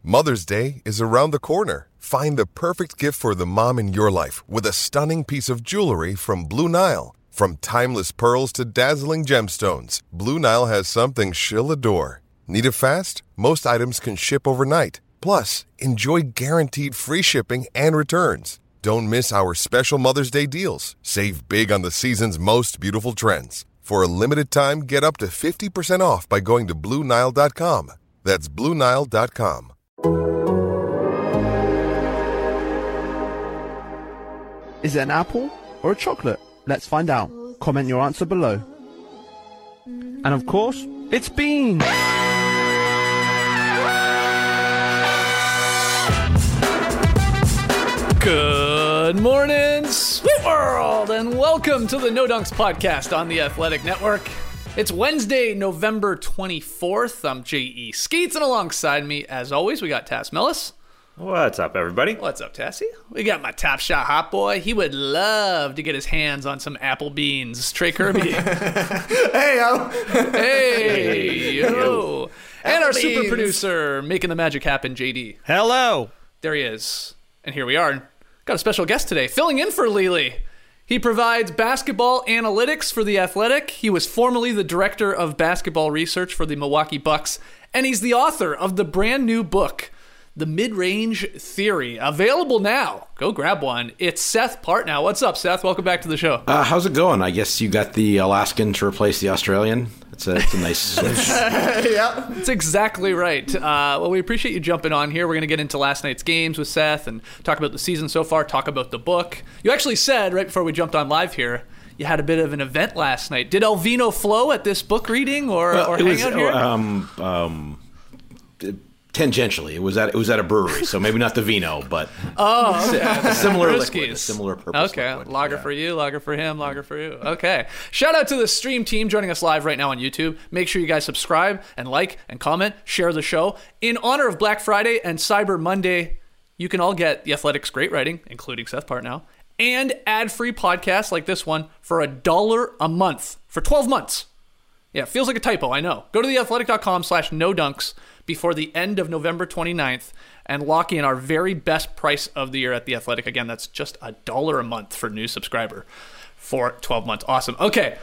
Mother's Day is around the corner. Find the perfect gift for the mom in your life with a stunning piece of jewelry from Blue Nile. From timeless pearls to dazzling gemstones, Blue Nile has something she'll adore. Need it fast? Most items can ship overnight. Plus, enjoy guaranteed free shipping and returns. Don't miss our special Mother's Day deals. Save big on the season's most beautiful trends. For a limited time, get up to 50% off by going to BlueNile.com. That's BlueNile.com. Is it an apple or a chocolate? Let's find out. Comment your answer below. And of course, it's beans! Good morning, sweet world, and welcome to the No Dunks podcast on the Athletic Network. It's Wednesday, November 24th. I'm J.E. Skeets, and alongside me, as always, we got Tass Millis. What's up, everybody? What's up, Tassie? We got my Top Shot hot boy. He would love to get his hands on some apple beans. Trey Kirby. Hey, yo. Hey, yo. And our super producer, making the magic happen, JD. Hello. There he is. And here we are. Got a special guest today, filling in for Lely. He provides basketball analytics for The Athletic. He was formerly the director of basketball research for the Milwaukee Bucks. And he's the author of the brand new book, The Mid-Range Theory, available now. Go grab one. It's Seth Partnow. What's up, Seth? Welcome back to the show. How's it going? I guess you got the Alaskan to replace the Australian. It's a nice switch. Yeah. That's exactly right. Well, we appreciate you jumping on here. We're going to get into last night's games with Seth and talk about the season so far, talk about the book. You actually said, right before we jumped on live here, you had a bit of an event last night. Did El Vino flow at this book reading or hang out here? Tangentially, it was at a brewery, so maybe not the vino, but Okay. similar Briskies. liquid, a similar purpose. Okay, liquid. lager for you, lager for him, lager for you. Okay. Shout out to the stream team joining us live right now on YouTube. Make sure you guys subscribe and like and comment, share the show. In honor of Black Friday and Cyber Monday, you can all get The Athletic's great writing, including Seth Partnow, and ad-free podcasts like this one for $1 a month for 12 months. Yeah, it feels like a typo, I know. Go to theathletic.com/nodunks before the end of November 29th and lock in our very best price of the year at The Athletic. Again, that's just $1 a month for a new subscriber for 12 months. Awesome. Okay.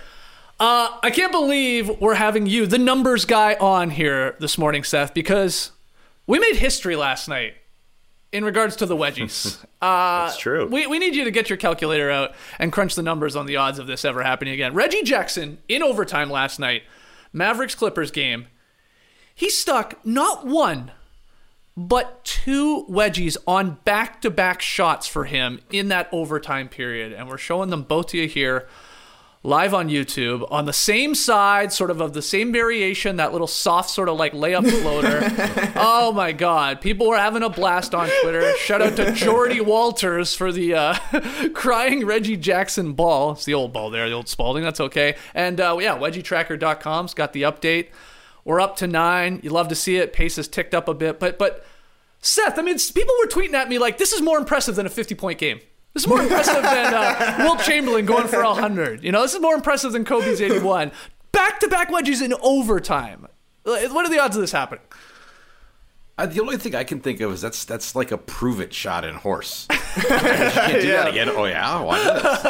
I can't believe we're having you, the numbers guy, on here this morning, Seth, because we made history last night in regards to the wedgies. That's true. We need you to get your calculator out and crunch the numbers on the odds of this ever happening again. Reggie Jackson, in overtime last night, Mavericks-Clippers game, he stuck not one, but two wedgies on back-to-back shots for him in that overtime period. And we're showing them both to you here live on YouTube on the same side, sort of the same variation, that little soft sort of like layup floater. Oh my God. People were having a blast on Twitter. Shout out to Jordy Walters for the crying Reggie Jackson ball. It's the old ball there, the old Spalding. That's okay. And wedgietracker.com's got the update. We're up to 9. You love to see it. Pace has ticked up a bit. But Seth, I mean, people were tweeting at me like, this is more impressive than a 50-point game. This is more impressive than Wilt Chamberlain going for 100. You know, this is more impressive than Kobe's 81. Back-to-back wedges in overtime. What are the odds of this happening? The only thing I can think of is that's like a prove it shot in horse. You can't do that again. Oh yeah, why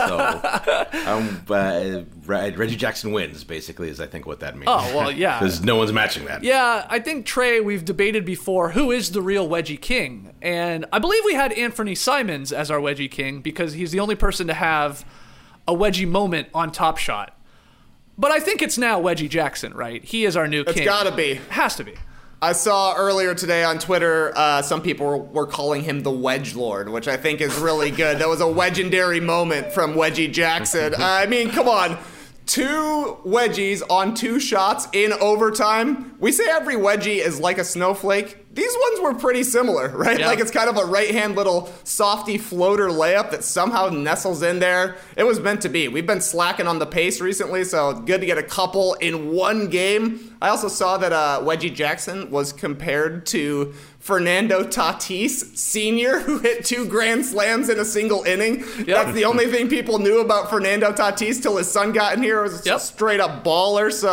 not? So Reggie Jackson wins, basically, is I think what that means. Oh well, yeah, because no one's matching that. Yeah, I think Trey, we've debated before who is the real wedgie king, and I believe we had Anthony Simons as our wedgie king because he's the only person to have a wedgie moment on Top Shot. But I think it's now Wedgie Jackson, right? He is our new king. It's gotta be. Has to be. I saw earlier today on Twitter, some people were calling him the Wedge Lord, which I think is really good. That was a legendary moment from Wedgie Jackson. I mean, come on. 2 wedgies on 2 shots in overtime. We say every wedgie is like a snowflake. These ones were pretty similar, right? Yeah. Like it's kind of a right-hand little softy floater layup that somehow nestles in there. It was meant to be. We've been slacking on the pace recently, so good to get a couple in one game. I also saw that Wedgie Jackson was compared to Fernando Tatis Sr., who hit 2 grand slams in a single inning. Yep. That's the only thing people knew about Fernando Tatis till his son got in here. It was a straight up baller. So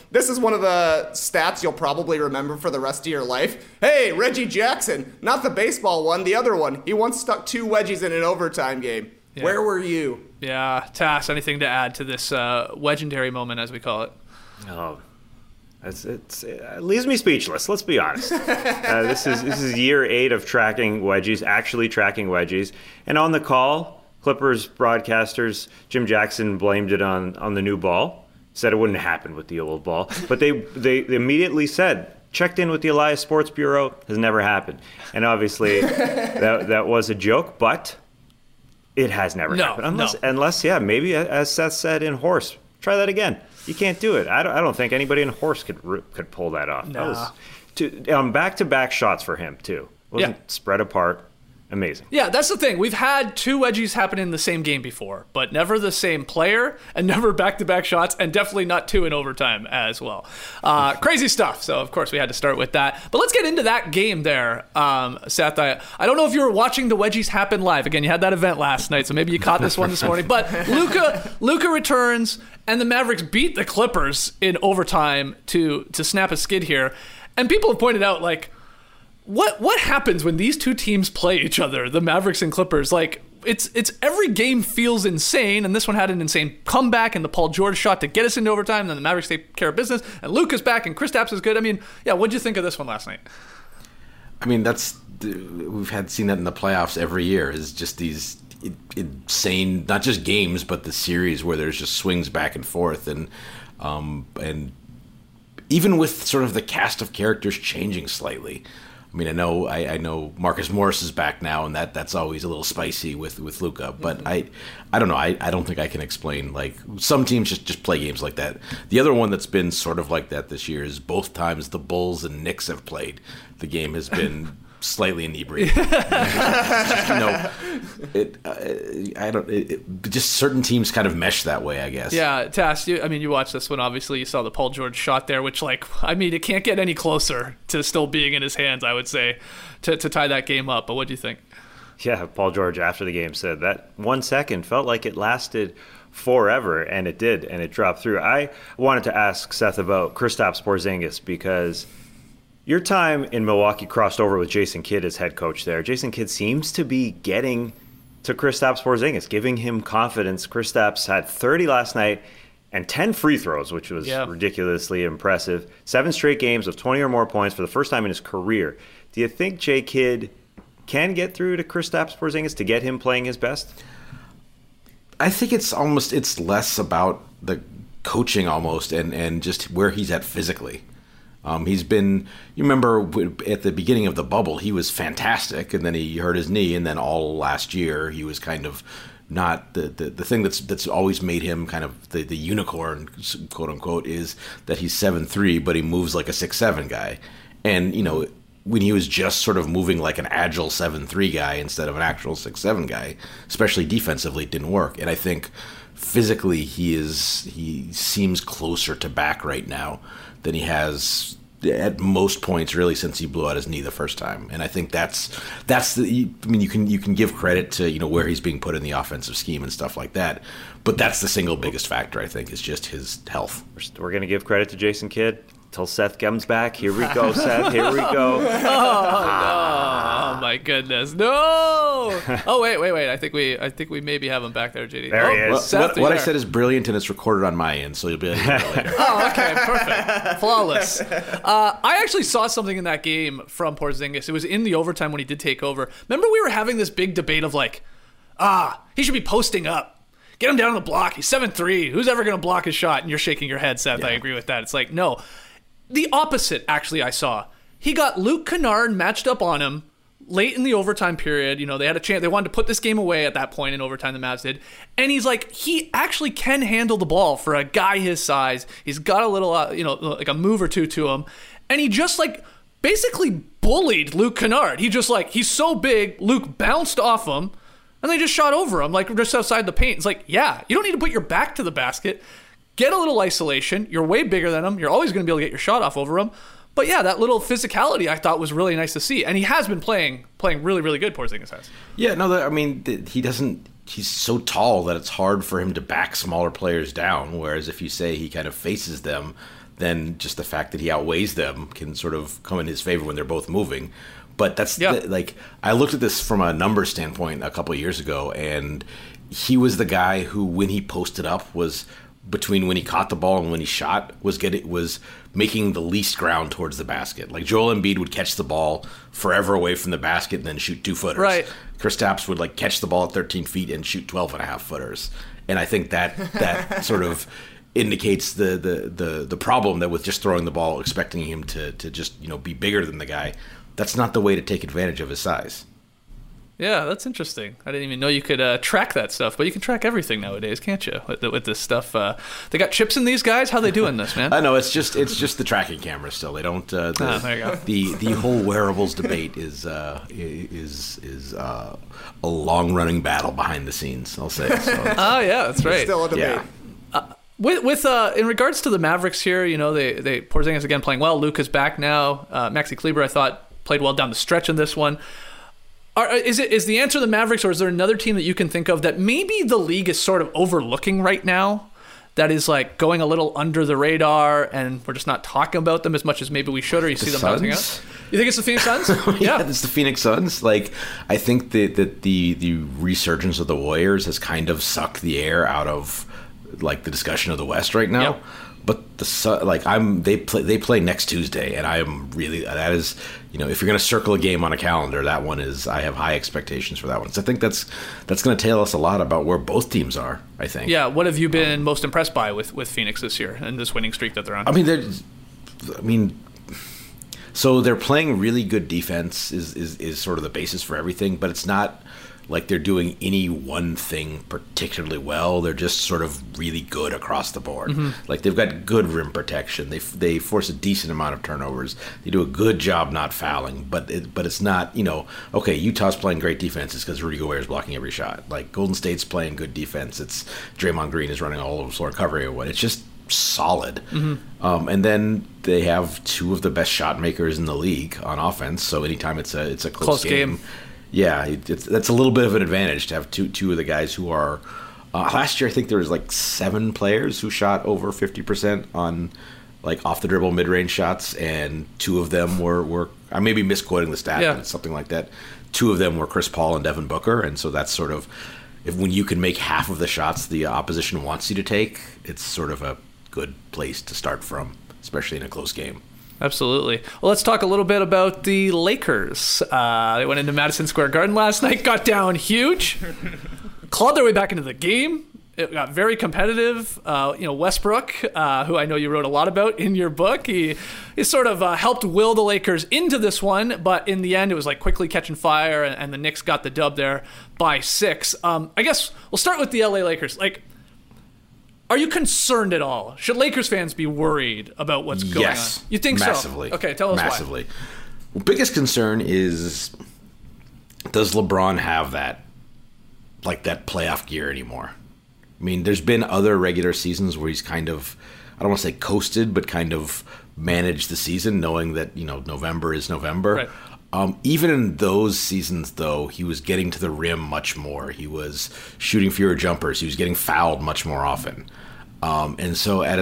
this is one of the stats you'll probably remember for the rest of your life. Hey, Reggie Jackson, not the baseball one, the other one. He once stuck 2 wedgies in an overtime game. Yeah. Where were you? Yeah, Tass, anything to add to this legendary moment, as we call it? Oh, it leaves me speechless. Let's be honest. This is year 8 of tracking wedgies, actually tracking wedgies, and on the call, Clippers broadcasters Jim Jackson blamed it on the new ball. Said it wouldn't happen with the old ball, but they immediately said, checked in with the Elias Sports Bureau, has never happened, and obviously that was a joke, but it has never happened unless maybe as Seth said in Horse, try that again. You can't do it. I don't think anybody in Horse could pull that off. No. That was back-to-back shots for him too. Wasn't spread apart. Amazing. Yeah, that's the thing. We've had 2 wedgies happen in the same game before, but never the same player and never back-to-back shots, and definitely not 2 in overtime as well. Crazy stuff. So, of course, we had to start with that. But let's get into that game there, Seth. I don't know if you were watching the wedgies happen live. Again, you had that event last night, so maybe you caught this one this morning. But Luka returns, and the Mavericks beat the Clippers in overtime to snap a skid here. And people have pointed out, like, What happens when these 2 teams play each other, the Mavericks and Clippers? Like, it's every game feels insane, and this one had an insane comeback, and the Paul George shot to get us into overtime, and then the Mavericks take care of business, and Luka's back, and Kristaps is good. I mean, yeah, what'd you think of this one last night? I mean, we've seen that in the playoffs every year, is just these insane, not just games, but the series where there's just swings back and forth, and even with sort of the cast of characters changing slightly. I mean, I know Marcus Morris is back now, and that's always a little spicy with Luka. But I don't know. I don't think I can explain. Like, some teams just play games like that. The other one that's been sort of like that this year is both times the Bulls and Knicks have played, the game has been slightly inebriated. Just certain teams kind of mesh that way, I guess. Yeah, Tass, you watched this one, obviously. You saw the Paul George shot there, which, it can't get any closer to still being in his hands, I would say, to tie that game up. But what do you think? Yeah, Paul George after the game said that 1 second felt like it lasted forever, and it did, and it dropped through. I wanted to ask Seth about Kristaps Porzingis, because your time in Milwaukee crossed over with Jason Kidd as head coach there. Jason Kidd seems to be getting to Kristaps Porzingis, giving him confidence. Kristaps had 30 last night and 10 free throws, which was ridiculously impressive. 7 straight games of 20 or more points for the first time in his career. Do you think J. Kidd can get through to Kristaps Porzingis to get him playing his best? I think it's less about the coaching almost and just where he's at physically. He's been, you remember at the beginning of the bubble, he was fantastic, and then he hurt his knee, and then all last year he was kind of not the thing that's always made him kind of the unicorn, quote unquote, is that he's 7'3", but he moves like a 6'7" guy. And, when he was just sort of moving like an agile 7'3" guy instead of an actual 6'7" guy, especially defensively, it didn't work. And I think physically he seems closer to back right now than he has at most points really since he blew out his knee the first time. And I think that's you can give credit to where he's being put in the offensive scheme and stuff like that, but that's the single biggest factor, I think, is just his health. We're going to give credit to Jason Kidd till Seth comes back. Here we go, Seth. Here we go. Oh my goodness, no! Oh wait. I think we maybe have him back there, JD. There he is. Well, Seth, what I said is brilliant, and it's recorded on my end, so you'll be able to hear it later. Oh, okay, perfect, flawless. I actually saw something in that game from Porzingis. It was in the overtime when he did take over. Remember, we were having this big debate of he should be posting up. Get him down on the block. He's 7'3". Who's ever going to block his shot? And you're shaking your head, Seth. Yeah. I agree with that. It's like, no. The opposite, actually, I saw. He got Luke Kennard matched up on him late in the overtime period. They had a chance. They wanted to put this game away at that point in overtime, the Mavs did. And he's like, he actually can handle the ball for a guy his size. He's got a little, like a move or two to him. And he just, basically bullied Luke Kennard. He's so big, Luke bounced off him, and they just shot over him, just outside the paint. It's like, yeah, you don't need to put your back to the basket. Get a little isolation. You're way bigger than him. You're always going to be able to get your shot off over him. But yeah, that little physicality I thought was really nice to see. And he has been playing really, really good, Porzingis has. Yeah, no, he's so tall that it's hard for him to back smaller players down. Whereas if you say he kind of faces them, then just the fact that he outweighs them can sort of come in his favor when they're both moving. But that's I looked at this from a numbers standpoint a couple of years ago, and he was the guy who, when he posted up, was between when he caught the ball and when he shot, was making the least ground towards the basket. Like Joel Embiid would catch the ball forever away from the basket and then shoot 2-footers. Right. Kristaps would like catch the ball at 13 feet and shoot 12.5-footers. And I think that sort of indicates the problem that with just throwing the ball, expecting him to just be bigger than the guy. That's not the way to take advantage of his size. Yeah, that's interesting. I didn't even know you could track that stuff, but you can track everything nowadays, can't you? With this stuff, they got chips in these guys. How they doing this, man? I know it's just the tracking camera still. They don't. There you go. The whole wearables debate is a long running battle behind the scenes. I'll say. So. Oh yeah, that's right. Still a debate. Yeah. With in regards to the Mavericks here, they Porzingis again playing well. Luke is back now. Maxi Kleber, I thought, played well down the stretch in this one. Is the answer the Mavericks, or is there another team that you can think of that maybe the league is sort of overlooking right now, that is like going a little under the radar, and we're just not talking about them as much as maybe we should, or you see them bouncing out? You think it's the Phoenix Suns? Yeah, it's the Phoenix Suns. Like, I think that the resurgence of the Warriors has kind of sucked the air out of like the discussion of the West right now. Yep. But they play next Tuesday, and I am really, that is, if you're going to circle a game on a calendar, that one is, I have high expectations for that one. So I think that's going to tell us a lot about where both teams are, I think. Yeah, what have you been most impressed by with Phoenix this year and this winning streak that they're on? So they're playing really good defense is sort of the basis for everything, but it's not like they're doing any one thing particularly well. They're just sort of really good across the board. Mm-hmm. Like, they've got good rim protection. They force a decent amount of turnovers. They do a good job not fouling. But it's not, okay, Utah's playing great defense. It's because Rudy Gobert is blocking every shot. Like, Golden State's playing good defense. It's Draymond Green is running all over the floor covering everyone. It's just solid. Mm-hmm. And then they have two of the best shot makers in the league on offense. So anytime it's a close game. Yeah, that's a little bit of an advantage to have two of the guys who are. Last year, I think there was like 7 players who shot over 50% on like off the dribble mid range shots, and 2 of them were I may be misquoting the stat, but it's something like that. 2 of them were Chris Paul and Devin Booker, and so that's sort of, when you can make half of the shots the opposition wants you to take, it's sort of a good place to start from, especially in a close game. Absolutely. Well, let's talk a little bit about the Lakers. They went into Madison Square Garden last night, got down huge, clawed their way back into the game. It got very competitive. Westbrook, who I know you wrote a lot about in your book, he sort of helped will the Lakers into this one, but in the end, it was like quickly catching fire, and the Knicks got the dub there by 6. I guess we'll start with the LA Lakers. Like, are you concerned at all? Should Lakers fans be worried about what's going on? You think massively. So? Okay, tell us massively. Why. Well, biggest concern is, does LeBron have that playoff gear anymore? I mean, there's been other regular seasons where he's kind of, I don't want to say coasted, but kind of managed the season, knowing that, November is November. Right. Even in those seasons, though, he was getting to the rim much more. He was shooting fewer jumpers. He was getting fouled much more often. And so at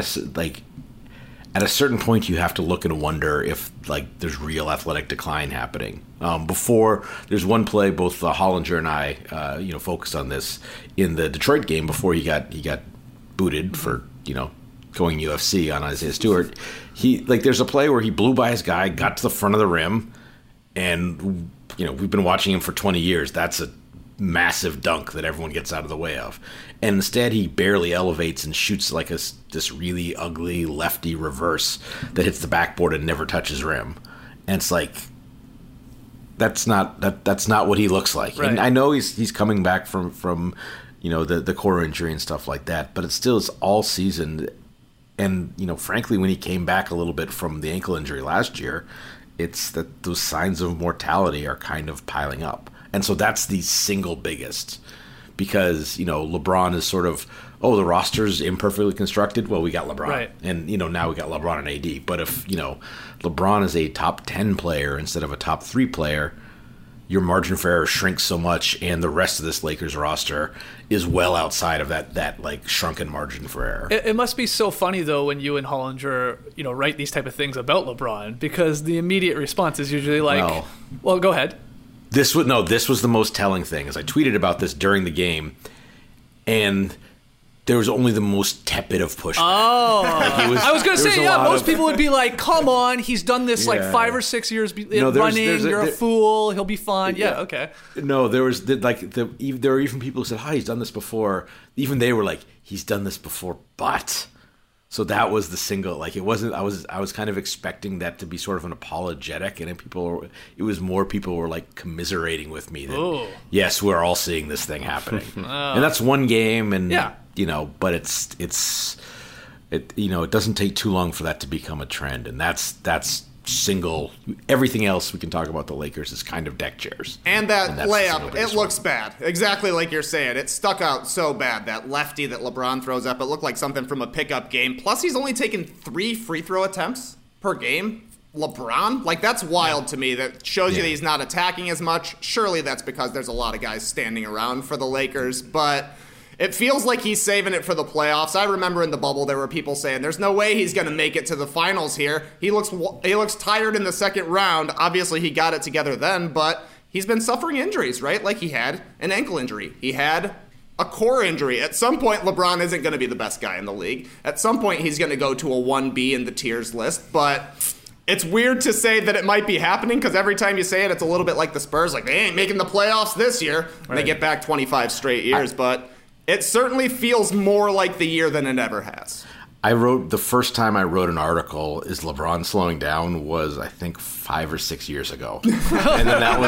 a certain point, you have to look and wonder if there's real athletic decline happening. Before, there's one play both Hollinger and I focused on this in the Detroit game before he got booted for going UFC on Isaiah Stewart. There's a play where he blew by his guy, got to the front of the rim. And, we've been watching him for 20 years. That's a massive dunk that everyone gets out of the way of. And instead, he barely elevates and shoots like this really ugly lefty reverse that hits the backboard and never touches rim. And it's like, that's not what he looks like. Right. And I know he's coming back from the core injury and stuff like that, but it's all season. And, frankly, when he came back a little bit from the ankle injury last year, it's that those signs of mortality are kind of piling up. And so that's the single biggest, because, LeBron is sort of, the roster's imperfectly constructed. Well, we got LeBron. Right. And, now we got LeBron and AD. But if, LeBron is a top 10 player instead of a top 3 player, your margin for error shrinks so much, and the rest of this Lakers roster is well outside of that like shrunken margin for error. It must be so funny though when you and Hollinger, write these type of things about LeBron, because the immediate response is usually like, well go ahead. This was the most telling thing, is I tweeted about this during the game, and there was only the most tepid of pushback. Oh, I was going to say, most people would be like, "Come on, he's done this like 5 or 6 years running. You're a fool. He'll be fine." Yeah, okay. No, there were even people who said, "Hi, he's done this before." Even they were like, "He's done this before," but. So that was the single. Like, it wasn't. I was kind of expecting that to be sort of an apologetic, and it was more people were like commiserating with me that yes, we're all seeing this thing happening, and that's one game, and but it doesn't take too long for that to become a trend, and that's single. Everything else we can talk about the Lakers is kind of deck chairs. And that layup, it looks bad. Exactly like you're saying. It stuck out so bad. That lefty that LeBron throws up, it looked like something from a pickup game. Plus, he's only taken 3 free throw attempts per game. LeBron? Like, that's wild to me. That shows you that he's not attacking as much. Surely that's because there's a lot of guys standing around for the Lakers, but it feels like he's saving it for the playoffs. I remember in the bubble there were people saying there's no way he's going to make it to the finals here. He looks tired in the second round. Obviously he got it together then, but he's been suffering injuries, right? Like he had an ankle injury. He had a core injury. At some point LeBron isn't going to be the best guy in the league. At some point he's going to go to a 1B in the tiers list, but it's weird to say that it might be happening because every time you say it, it's a little bit like the Spurs. Like, they ain't making the playoffs this year. And they get back 25 straight years, but it certainly feels more like the year than it ever has. The first time I wrote an article, "Is LeBron slowing down?" was I think 5 or 6 years ago, and then that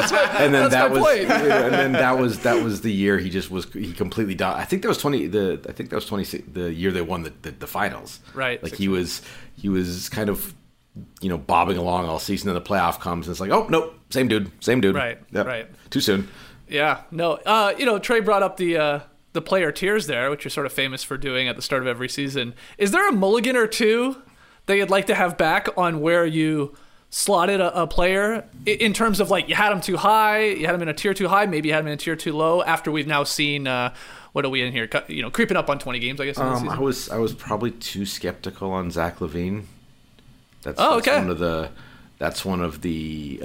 was the year he completely died. I think that was the year they won the finals. Right. Like he was kind of bobbing along all season, and the playoff comes and it's like, oh nope, same dude. Right. Yep. Right. Too soon. Yeah. No. Trey brought up the player tiers there, which you're sort of famous for doing at the start of every season. Is there a mulligan or two that you'd like to have back on where you slotted a player in terms of like you had him too high, you had him in a tier too high, maybe you had him in a tier too low? After we've now seen what are we in here? Creeping up on 20 games, I guess. I was probably too skeptical on Zach LaVine. That's one of the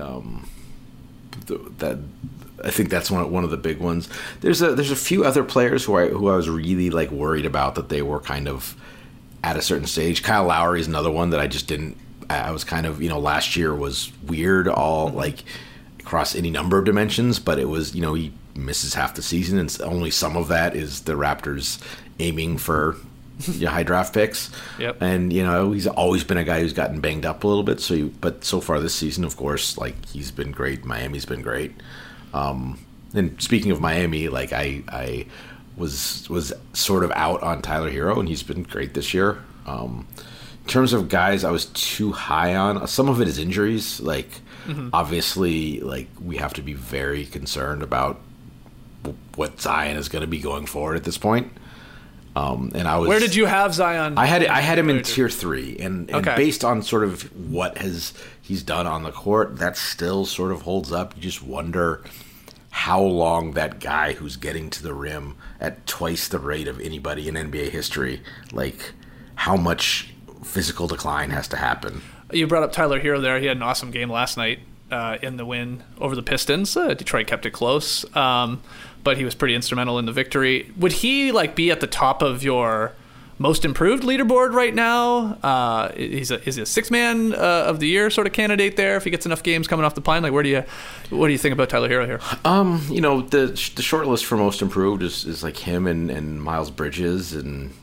I think that's one of the big ones. There's a few other players who I was really like worried about that they were kind of at a certain stage. Kyle Lowry is another one that I just didn't. I was kind of last year was weird all like across any number of dimensions, but it was he misses half the season and only some of that is the Raptors aiming for high draft picks. Yep. And he's always been a guy who's gotten banged up a little bit. But so far this season, of course, like he's been great. Miami's been great. And speaking of Miami, like I was sort of out on Tyler Hero, and he's been great this year. In terms of guys I was too high on, some of it is injuries. Like obviously, like we have to be very concerned about what Zion is going to be going forward at this point. And I was. Where did you have Zion? I had him in tier 3, and based on sort of what he's done on the court, that still sort of holds up. You just wonder how long that guy who's getting to the rim at twice the rate of anybody in NBA history, like how much physical decline has to happen. You brought up Tyler Hero there. He had an awesome game last night in the win over the Pistons. Detroit kept it close. But he was pretty instrumental in the victory. Would he like be at the top of your most improved leaderboard right now? Is he a 6-man of the year sort of candidate there if he gets enough games coming off the pine? Like, what do you think about Tyler Hero here? The short list for most improved is like him and Miles Bridges and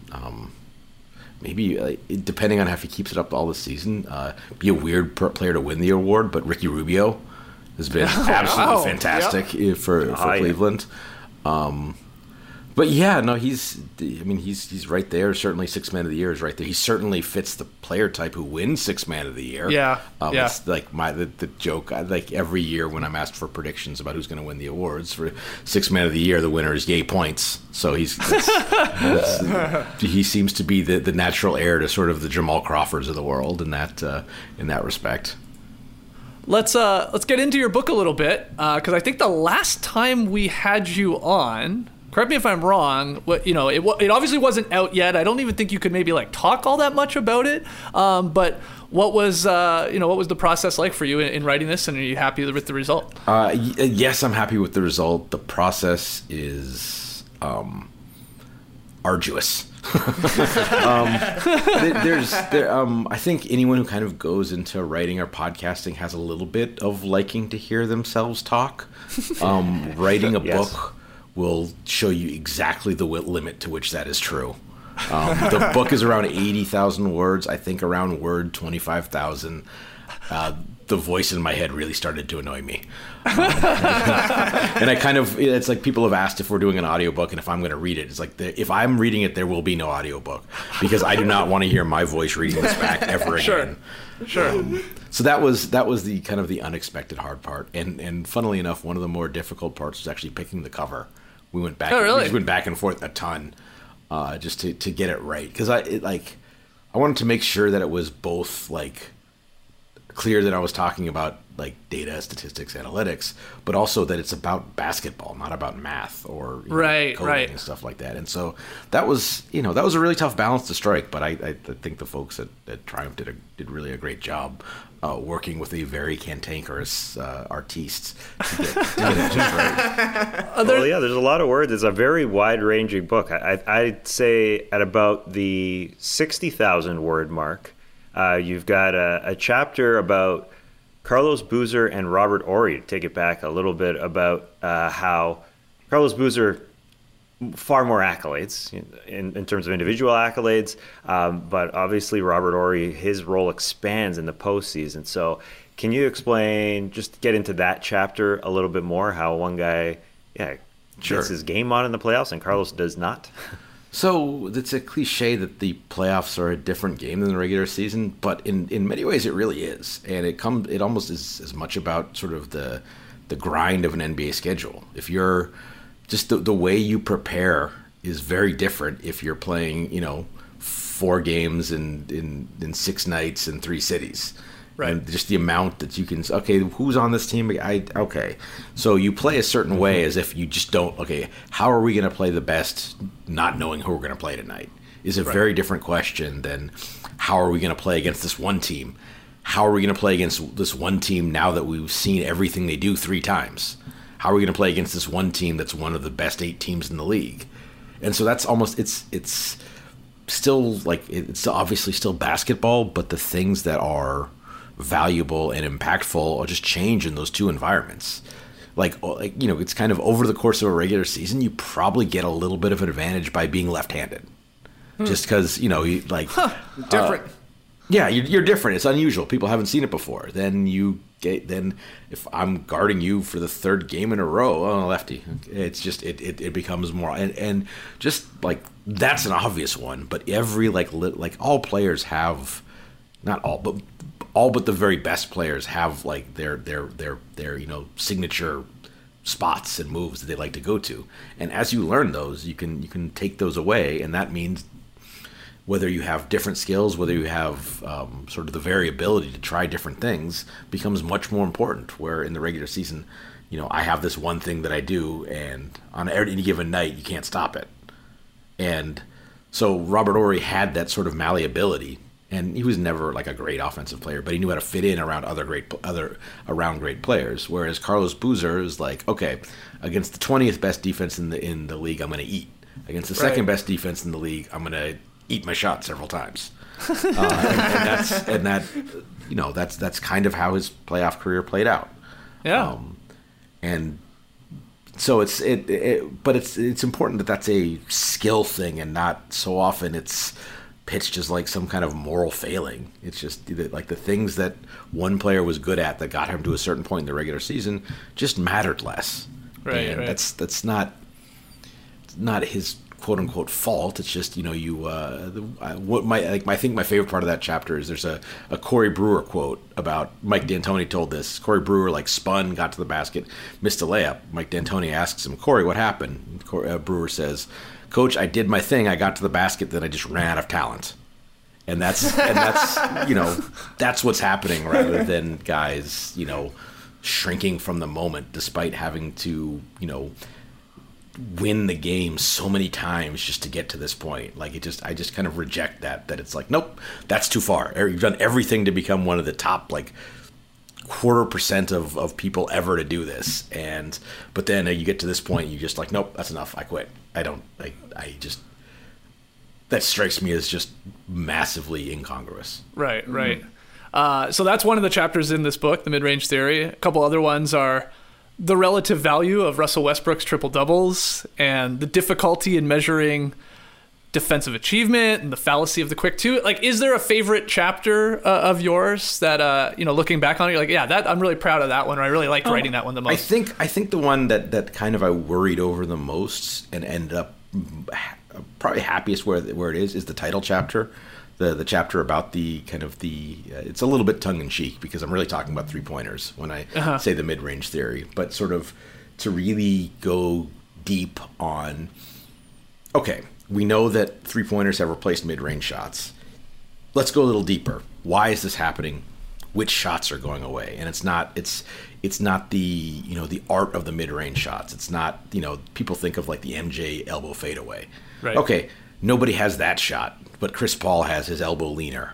maybe depending on if he keeps it up all this season, be a weird player to win the award. But Ricky Rubio has been absolutely fantastic for Cleveland. But yeah, no, he's right there. Certainly 6 man of the year is right there. He certainly fits the player type who wins 6 man of the year. Yeah. It's like the joke. Like every year when I'm asked for predictions about who's going to win the awards for 6 man of the year, the winner is Yay Points. So he seems to be the natural heir to sort of the Jamal Crawfords of the world in that respect. let's get into your book a little bit, because I think the last time we had you on, correct me if I'm wrong, it obviously wasn't out yet. I don't even think you could maybe like talk all that much about it. But what was the process like for you in writing this, and are you happy with the result? Yes, I'm happy with the result. The process is arduous. I think anyone who kind of goes into writing or podcasting has a little bit of liking to hear themselves talk. Writing a book will show you exactly the limit to which that is true. The book is around 80,000 words. I think around word 25,000. The voice in my head really started to annoy me. And it's like people have asked if we're doing an audiobook and if I'm going to read it. It's like, if I'm reading it, there will be no audiobook, because I do not want to hear my voice reading this back ever again. Sure. So that was the kind of the unexpected hard part. And funnily enough, one of the more difficult parts was actually picking the cover. We went back. Oh, really? We just went back and forth a ton, just to get it right. Because I wanted to make sure that it was both like clear that I was talking about like data, statistics, analytics, but also that it's about basketball, not about math or coding and stuff like that. And so that was a really tough balance to strike. But I think the folks at Triumph did really a great job working with a very cantankerous artiste to get it just right. There's a lot of words. It's a very wide-ranging book. I'd say at about the 60,000 word mark. You've got a chapter about Carlos Boozer and Robert Horry, to take it back a little bit, about how Carlos Boozer, far more accolades in terms of individual accolades, but obviously Robert Horry, his role expands in the postseason. So can you explain, just get into that chapter a little bit more, how one guy gets his game on in the playoffs and Carlos does not? So it's a cliche that the playoffs are a different game than the regular season, but in many ways it really is, and it almost is as much about sort of the grind of an NBA schedule. If you're just the way you prepare is very different if you're playing 4 games in 6 nights in 3 cities. Right. And just the amount that you can, who's on this team? So you play a certain way as if you just don't, how are we going to play the best not knowing who we're going to play tonight is a very different question than how are we going to play against this one team? How are we going to play against this one team now that we've seen everything they do 3 times? How are we going to play against this one team that's one of the best 8 teams in the league? And so that's almost, it's still it's obviously still basketball, but the things that are valuable and impactful or just change in those 2 environments. It's kind of over the course of a regular season, you probably get a little bit of an advantage by being left-handed. Just because, different. You're different. It's unusual. People haven't seen it before. Then if I'm guarding you for the 3rd game in a row, lefty, it's just, it becomes more, and just like, that's an obvious one, but every, all players have, not all, but all but the very best players have their signature spots and moves that they like to go to. And as you learn those, you can take those away, and that means whether you have different skills, whether you have sort of the variability to try different things, becomes much more important. Where in the regular season, I have this one thing that I do, and on any given night, you can't stop it. And so Robert Horry had that sort of malleability. And he was never a great offensive player, but he knew how to fit in around great players. Whereas Carlos Boozer is against the 20th best defense in the league, I'm going to eat. Against the second best defense in the league, I'm going to eat my shot several times. That's kind of how his playoff career played out. Yeah. And so it's important that that's a skill thing, and not so often it's pitched as some kind of moral failing. It's just the things that one player was good at that got him to a certain point in the regular season just mattered less. Right. That's not his quote unquote fault. It's just I think my favorite part of that chapter is there's a Corey Brewer quote about Mike D'Antoni told this. Corey Brewer spun, got to the basket, missed a layup. Mike D'Antoni asks him, Corey, what happened? Brewer says, Coach, I did my thing. I got to the basket, then I just ran out of talent. And that's that's what's happening, rather than guys, shrinking from the moment despite having to, win the game so many times just to get to this point. Like I just kind of reject that it's like, nope, that's too far. You've done everything to become one of the top 0.25% of people ever to do this. But then you get to this point, you just like, nope, that's enough. I quit. That strikes me as just massively incongruous. Right. So that's one of the chapters in this book, The Mid-Range Theory. A couple other ones are the relative value of Russell Westbrook's triple-doubles and the difficulty in measuring defensive achievement and the fallacy of the quick two. Is there a favorite chapter of yours that, looking back on it, you're like, yeah, I'm really proud of that one, or I really liked writing that one the most? I think the one that kind of I worried over the most and ended up probably happiest where it is the title chapter. The chapter about the kind of it's a little bit tongue-in-cheek because I'm really talking about three-pointers when I say the mid-range theory, but sort of to really go deep on, okay, we know that three-pointers have replaced mid-range shots. Let's go a little deeper. Why is this happening? Which shots are going away? And it's not the the art of the mid-range shots. It's not, people think of the MJ elbow fadeaway. Right. Okay, nobody has that shot, but Chris Paul has his elbow leaner.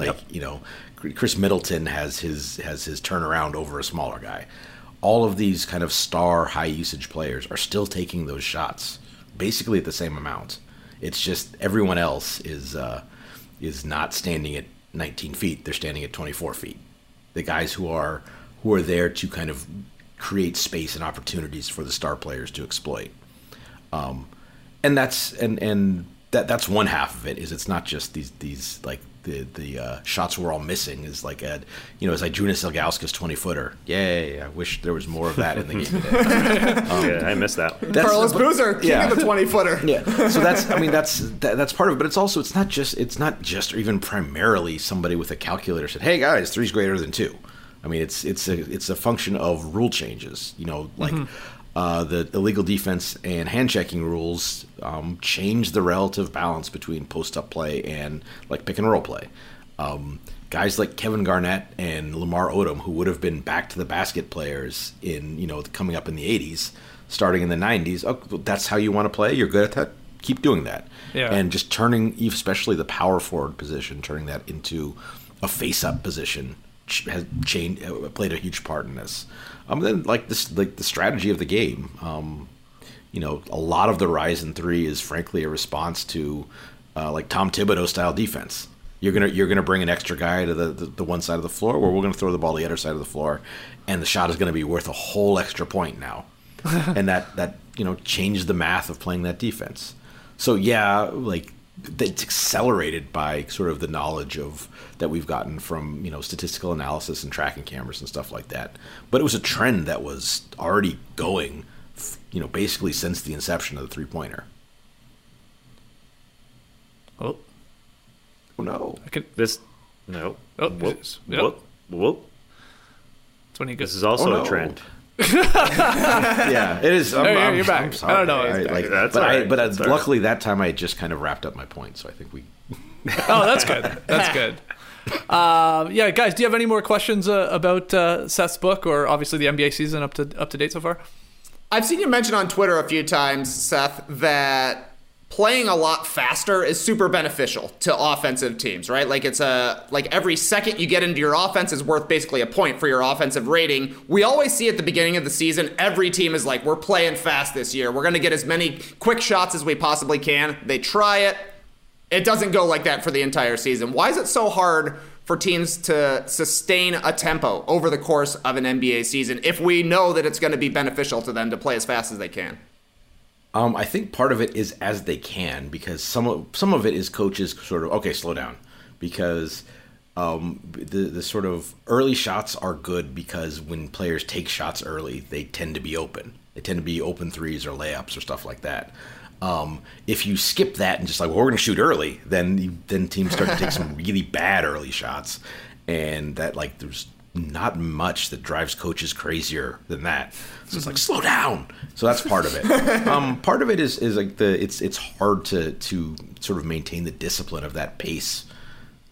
Chris Middleton has his turnaround over a smaller guy. All of these kind of star high usage players are still taking those shots basically at the same amount. It's just everyone else is not standing at 19 feet. They're standing at 24 feet. The guys who are there to kind of create space and opportunities for the star players to exploit. And that's one half of it. Is it's not just these the shots we're all missing. Is Zydrunas Ilgauskas 20-footer. Yay! I wish there was more of that in the game today. I missed that. Carlos Boozer, king of the 20-footer. Yeah. So that's part of it. But it's not just or even primarily somebody with a calculator said, "Hey guys, 3's greater than 2." I mean, it's a function of rule changes. The illegal defense and hand checking rules change the relative balance between post-up play and pick and roll play. Guys like Kevin Garnett and Lamar Odom, who would have been back to the basket players in coming up in the 80s, starting in the 90s. Oh, that's how you want to play. You're good at that. Keep doing that. Yeah. And just turning, especially the power forward position, turning that into a face-up position has played a huge part in this. Then the strategy of the game. A lot of the rise in three is frankly a response to Tom Thibodeau style defense. You're gonna bring an extra guy to the one side of the floor, where we're gonna throw the ball the other side of the floor, and the shot is gonna be worth a whole extra point now, and that changed the math of playing that defense. So yeah, it's accelerated by sort of the knowledge that we've gotten from statistical analysis and tracking cameras and stuff like that. But it was a trend that was already going, basically since the inception of the three-pointer. Oh no! No. Oh, Whoop. That's when he goes. This is also a trend. Yeah, it is. You're back. I'm sorry. I don't know. But luckily that time I just kind of wrapped up my point, so I think we. Oh, that's good. That's good. Yeah, guys, do you have any more questions about Seth's book, or obviously the NBA season up to date so far? I've seen you mention on Twitter a few times, Seth, that playing a lot faster is super beneficial to offensive teams, right? It's every second you get into your offense is worth basically a point for your offensive rating. We always see at the beginning of the season, every team is we're playing fast this year. We're going to get as many quick shots as we possibly can. They try it. It doesn't go like that for the entire season. Why is it so hard for teams to sustain a tempo over the course of an NBA season if we know that it's going to be beneficial to them to play as fast as they can? I think part of it is as they can, because some of it is coaches sort of, okay, slow down, because the sort of early shots are good because when players take shots early, they tend to be open. They tend to be open threes or layups or stuff like that. If you skip that and just we're going to shoot early, then teams start to take some really bad early shots, and that there's not much that drives coaches crazier than that. So it's slow down. So that's part of it. Part of it is it's hard to sort of maintain the discipline of that pace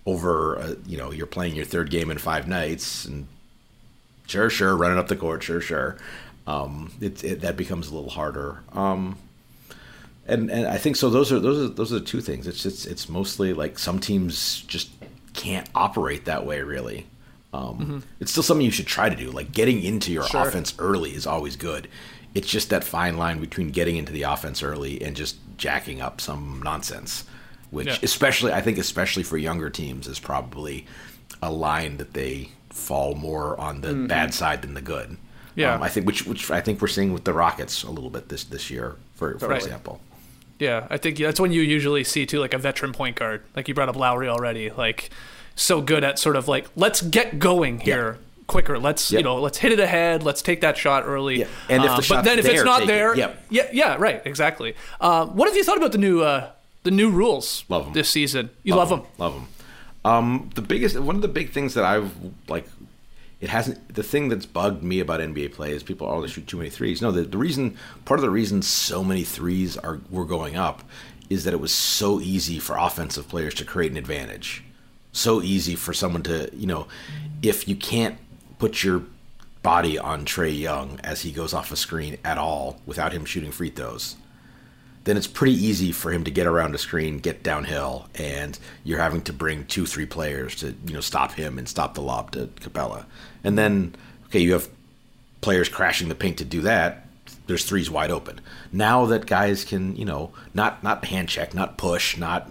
over, you're playing your third game in 5 nights, and sure, running up the court, sure. That becomes a little harder. And I think so. Those are the two things. It's mostly like some teams just can't operate that way, really. It's still something you should try to do. Like getting into your offense early is always good. It's just that fine line between getting into the offense early and just jacking up some nonsense, which especially for younger teams is probably a line that they fall more on the bad side than the good. Yeah, I think which I think we're seeing with the Rockets a little bit this year, for example. Yeah, I think that's when you usually see too, like a veteran point guard. Like you brought up Lowry already, like so good at sort of like, let's get going here quicker. Let's let's hit it ahead. Let's take that shot early. Yeah. And if the shot's but then if it's not there, yeah, right, exactly. What have you thought about the new rules? Love them this season. You love them. Love them. One of the big things that I've like. The thing that's bugged me about NBA play is people shoot too many threes. No, part of the reason so many threes were going up is that it was so easy for offensive players to create an advantage. So easy for someone to, if you can't put your body on Trae Young as he goes off a screen at all without him shooting free throws, then it's pretty easy for him to get around a screen, get downhill, and you're having to bring 2-3 players to stop him and stop the lob to Capella. And then, you have players crashing the paint to do that. There's threes wide open. Now that guys can, not hand check, not push, not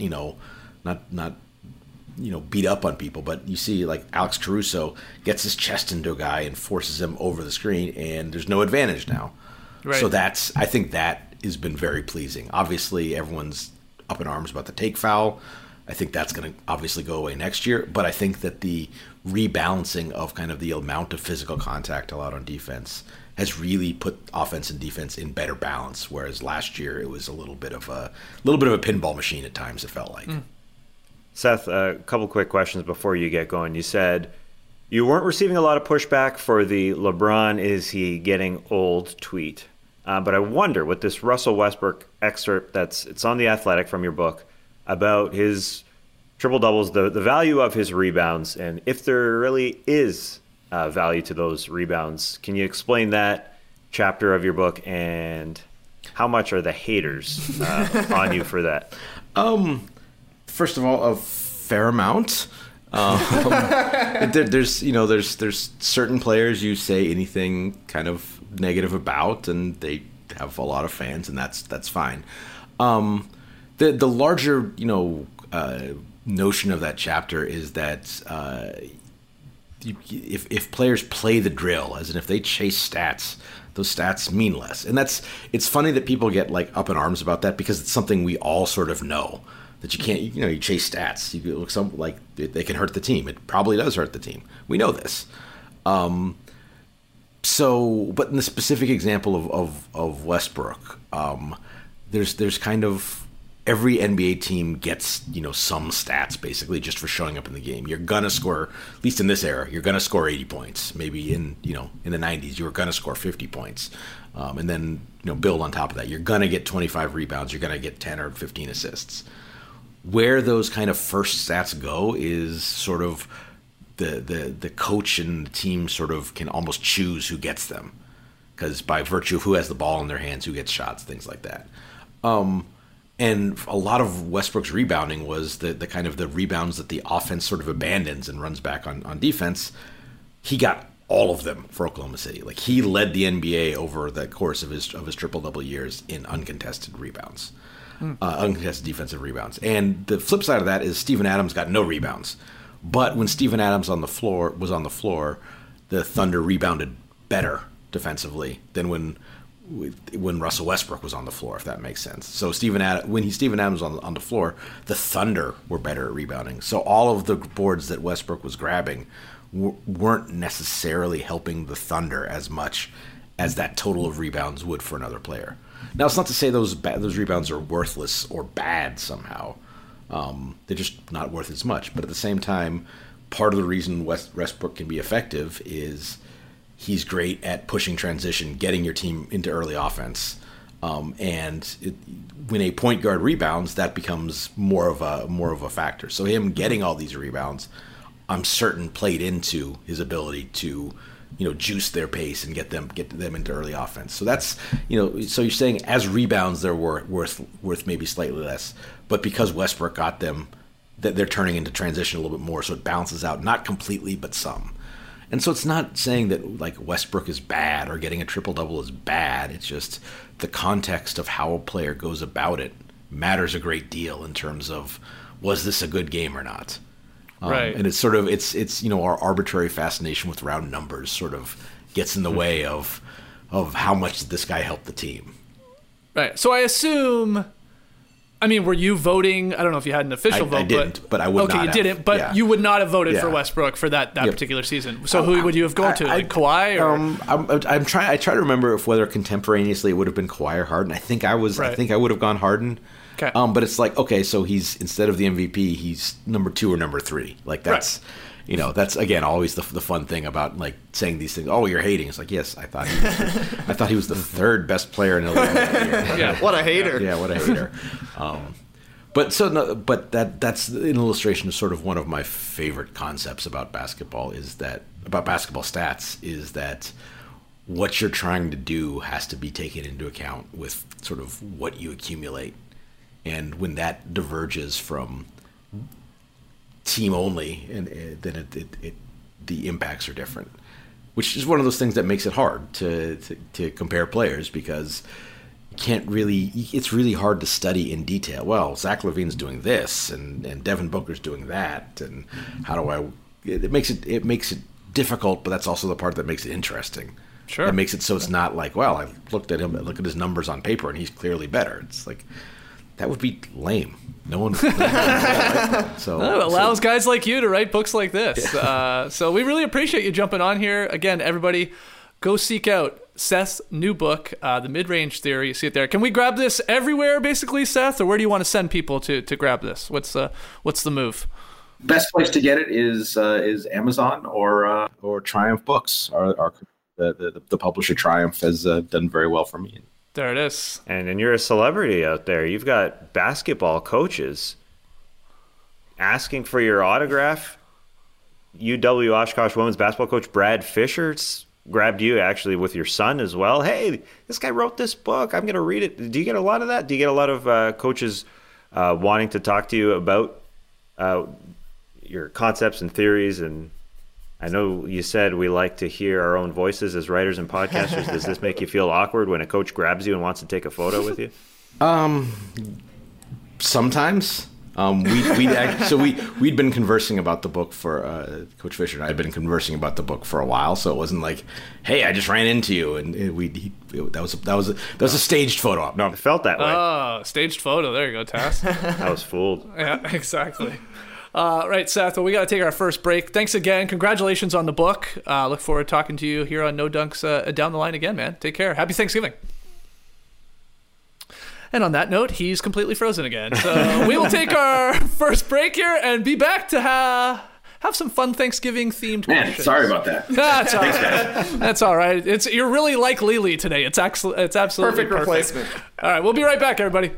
beat up on people, but you see like Alex Caruso gets his chest into a guy and forces him over the screen, and there's no advantage now. Right. So I think that has been very pleasing. Obviously, everyone's up in arms about the take foul. I think that's going to obviously go away next year, but I think that the rebalancing of kind of the amount of physical contact allowed on defense has really put offense and defense in better balance, whereas last year it was a little bit of a pinball machine at times, it felt like. Seth, a couple quick questions before you get going. You said you weren't receiving a lot of pushback for the LeBron is he getting old tweet. But I wonder, with this Russell Westbrook excerpt it's on The Athletic from your book about his triple-doubles, the value of his rebounds, and if there really is value to those rebounds. Can you explain that chapter of your book, and how much are the haters on you for that? First of all, a fair amount. There's certain players you say anything kind of negative about, and they have a lot of fans, and that's fine. The larger notion of that chapter is that if players play the drill, as in if they chase stats, those stats mean less. And it's funny that people get like up in arms about that, because it's something we all sort of know. That you can't, you chase stats. You look like they can hurt the team. It probably does hurt the team. We know this. But in the specific example of Westbrook, there's kind of every NBA team gets some stats basically just for showing up in the game. You're gonna score, at least in this era, you're gonna score 80 points. Maybe in the 90s, you were gonna score 50 points, and then build on top of that. You're gonna get 25 rebounds. You're gonna get 10 or 15 assists. Where those kind of first stats go is sort of the coach and the team sort of can almost choose who gets them, because by virtue of who has the ball in their hands, who gets shots, things like that. And a lot of Westbrook's rebounding was the kind of the rebounds that the offense sort of abandons and runs back on defense. He got all of them for Oklahoma City. Like, he led the NBA over the course of his triple-double years in uncontested rebounds. Uncontested defensive rebounds. And the flip side of that is Steven Adams got no rebounds. But when Steven Adams was on the floor, the Thunder rebounded better defensively than when Russell Westbrook was on the floor, if that makes sense. So Steven Adams was on the floor, the Thunder were better at rebounding. So all of the boards that Westbrook was grabbing weren't necessarily helping the Thunder as much as that total of rebounds would for another player. Now, it's not to say those rebounds are worthless or bad somehow. They're just not worth as much. But at the same time, part of the reason Westbrook can be effective is he's great at pushing transition, getting your team into early offense. When a point guard rebounds, that becomes more of a factor. So him getting all these rebounds, I'm certain played into his ability to, juice their pace and get them into early offense. So that's, so you're saying as rebounds they're worth maybe slightly less, but because Westbrook got them, that they're turning into transition a little bit more, so it balances out, not completely, but some. And so it's not saying that like Westbrook is bad or getting a triple-double is bad. It's just the context of how a player goes about it matters a great deal in terms of, was this a good game or not? Right. And it's sort of, it's our arbitrary fascination with round numbers sort of gets in the way of how much did this guy help the team. Right. So I assume, were you voting? I don't know if you had an official vote. I didn't, but I would not have. Okay, you didn't, but yeah. You would not have voted for Yeah. Westbrook for that particular season. So who would you have gone to? Like Kawhi? Or? I try to remember whether contemporaneously it would have been Kawhi or Harden. I think I would have gone Harden. Okay. But it's like, okay, so he's, instead of the MVP, he's number 2 or number 3. Like that's, that's again always the fun thing about like saying these things. Oh, you're hating. It's like, yes, I thought he was the 3rd best player in the league that year. Yeah, what a hater. Yeah, what a hater. But that's an illustration of sort of one of my favorite concepts about basketball basketball stats is that what you're trying to do has to be taken into account with sort of what you accumulate. And when that diverges from team only, then the impacts are different, which is one of those things that makes it hard to compare players because it's really hard to study in detail. Well, Zach LaVine's doing this and Devin Booker's doing that, and it makes it difficult, but that's also the part that makes it interesting. Sure. It makes it so it's not like, well, I look at his numbers on paper and he's clearly better. It's like, that would be lame. No one would like that. So it allows guys like you to write books like this. So we really appreciate you jumping on here. Again, everybody, go seek out Seth's new book, The Mid-Range Theory. You see it there. Can we grab this everywhere, basically, Seth? Or where do you want to send people to grab this? What's the move? Best place to get it is Amazon or Triumph Books. The publisher Triumph has done very well for me. There it is. And you're a celebrity out there. You've got basketball coaches asking for your autograph. UW Oshkosh women's basketball coach Brad Fisher grabbed you actually with your son as well. Hey, this guy wrote this book. I'm going to read it. Do you get a lot of that? Do you get a lot of coaches wanting to talk to you about your concepts and theories? And I know you said we like to hear our own voices as writers and podcasters. Does this make you feel awkward when a coach grabs you and wants to take a photo with you? Sometimes. We'd been conversing about the book for Coach Fisher and I had been conversing about the book for a while, so it wasn't like, hey, I just ran into you, and that was a staged photo op. No, it felt that way. Oh, staged photo. There you go, Tass. I was fooled. Yeah, exactly. Right, Seth, well, we got to take our first break. Thanks again. Congratulations on the book. Look forward to talking to you here on No Dunks down the line again, man. Take care. Happy Thanksgiving. And on that note, he's completely frozen again. So we will take our first break here and be back to have some fun Thanksgiving-themed questions. Sorry about that. That's all right. That's all right. You're really like Lily today. It's absolutely Perfect replacement. All right, we'll be right back, everybody.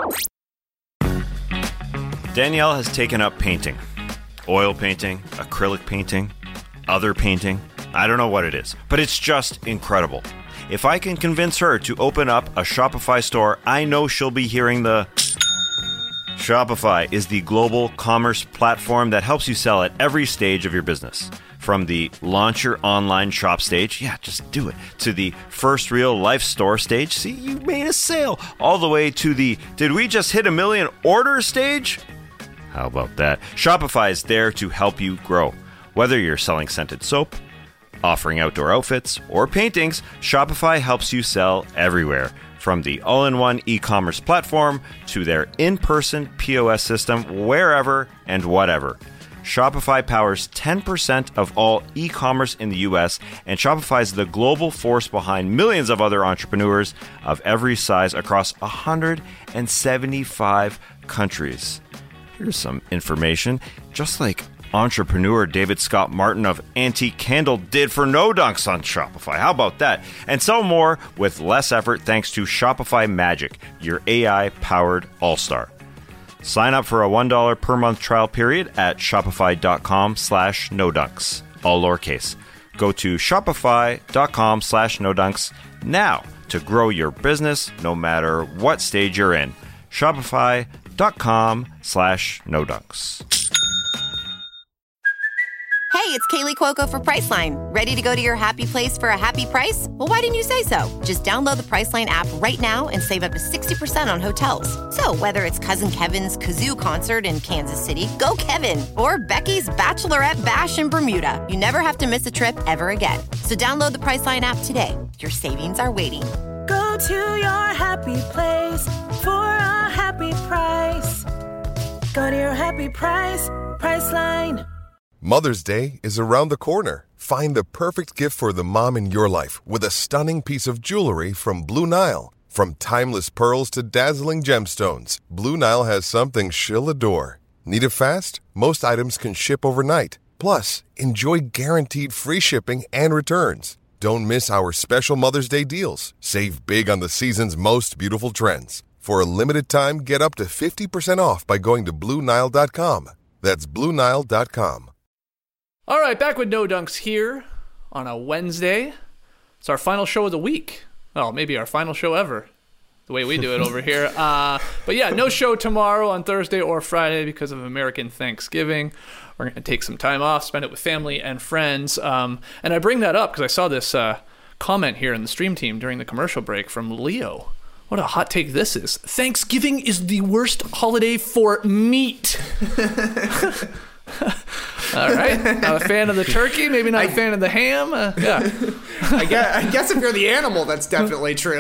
Danielle has taken up painting. Oil painting, acrylic painting, other painting. I don't know what it is, but it's just incredible. If I can convince her to open up a Shopify store, I know she'll be hearing the... Shopify is the global commerce platform that helps you sell at every stage of your business. From the launch your online shop stage, yeah, just do it, to the first real life store stage, see, you made a sale, all the way to the did we just hit 1 million orders stage? How about that? Shopify is there to help you grow. Whether you're selling scented soap, offering outdoor outfits, or paintings, Shopify helps you sell everywhere. From the all-in-one e-commerce platform to their in-person POS system, wherever and whatever. Shopify powers 10% of all e-commerce in the U.S., and Shopify is the global force behind millions of other entrepreneurs of every size across 175 countries. Here's some information. Just like entrepreneur David Scott Martin of Antique Candle did for No Dunks on Shopify. How about that? And so more with less effort thanks to Shopify Magic, your AI-powered all-star. Sign up for a $1 per month trial period at shopify.com/nodunks, all lowercase. Go to shopify.com/nodunks now to grow your business no matter what stage you're in. Shopify.com/nodunks. Hey, it's Kaylee Cuoco for Priceline. Ready to go to your happy place for a happy price? Well, why didn't you say so? Just download the Priceline app right now and save up to 60% on hotels. So whether it's Cousin Kevin's Kazoo Concert in Kansas City, go Kevin, or Becky's Bachelorette Bash in Bermuda, you never have to miss a trip ever again. So download the Priceline app today. Your savings are waiting. Go to your happy place for a happy price. Go to your happy price, Priceline. Mother's Day is around the corner. Find the perfect gift for the mom in your life with a stunning piece of jewelry from Blue Nile. From timeless pearls to dazzling gemstones, Blue Nile has something she'll adore. Need it fast? Most items can ship overnight. Plus, enjoy guaranteed free shipping and returns. Don't miss our special Mother's Day deals. Save big on the season's most beautiful trends. For a limited time, get up to 50% off by going to BlueNile.com. That's BlueNile.com. All right, back with No Dunks here on a Wednesday. It's our final show of the week. Well, maybe our final show ever, the way we do it over here. But yeah, no show tomorrow on Thursday or Friday because of American Thanksgiving. We're going to take some time off, spend it with family and friends. And I bring that up because I saw this comment here in the stream team during the commercial break from Leo. What a hot take this is. Thanksgiving is the worst holiday for meat. All right. Not a fan of the turkey, maybe not a fan of the ham. Yeah. I guess if you're the animal, that's definitely true.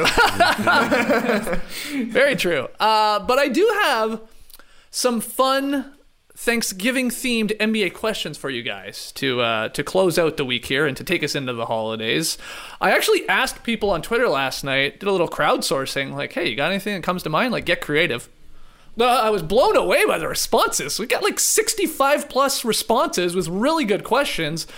Very true. But I do have some fun Thanksgiving-themed NBA questions for you guys to close out the week here and to take us into the holidays. I actually asked people on Twitter last night, did a little crowdsourcing, like, hey, you got anything that comes to mind? Like, get creative. I was blown away by the responses. We got like 65 plus responses with really good questions.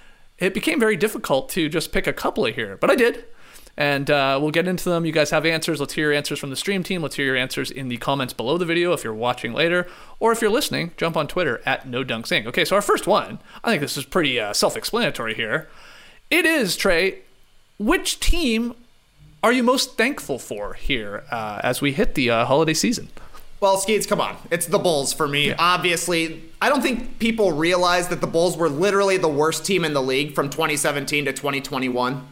It became very difficult to just pick a couple of here, but I did. And we'll get into them. You guys have answers. Let's hear your answers from the stream team. Let's hear your answers in the comments below the video if you're watching later. Or if you're listening, jump on Twitter at NoDunksInc. Okay, so our first one, I think this is pretty self-explanatory here. It is, Trey, which team are you most thankful for here as we hit the holiday season? Well, Skeets, come on. It's the Bulls for me. Yeah. Obviously, I don't think people realize that the Bulls were literally the worst team in the league from 2017 to 2021.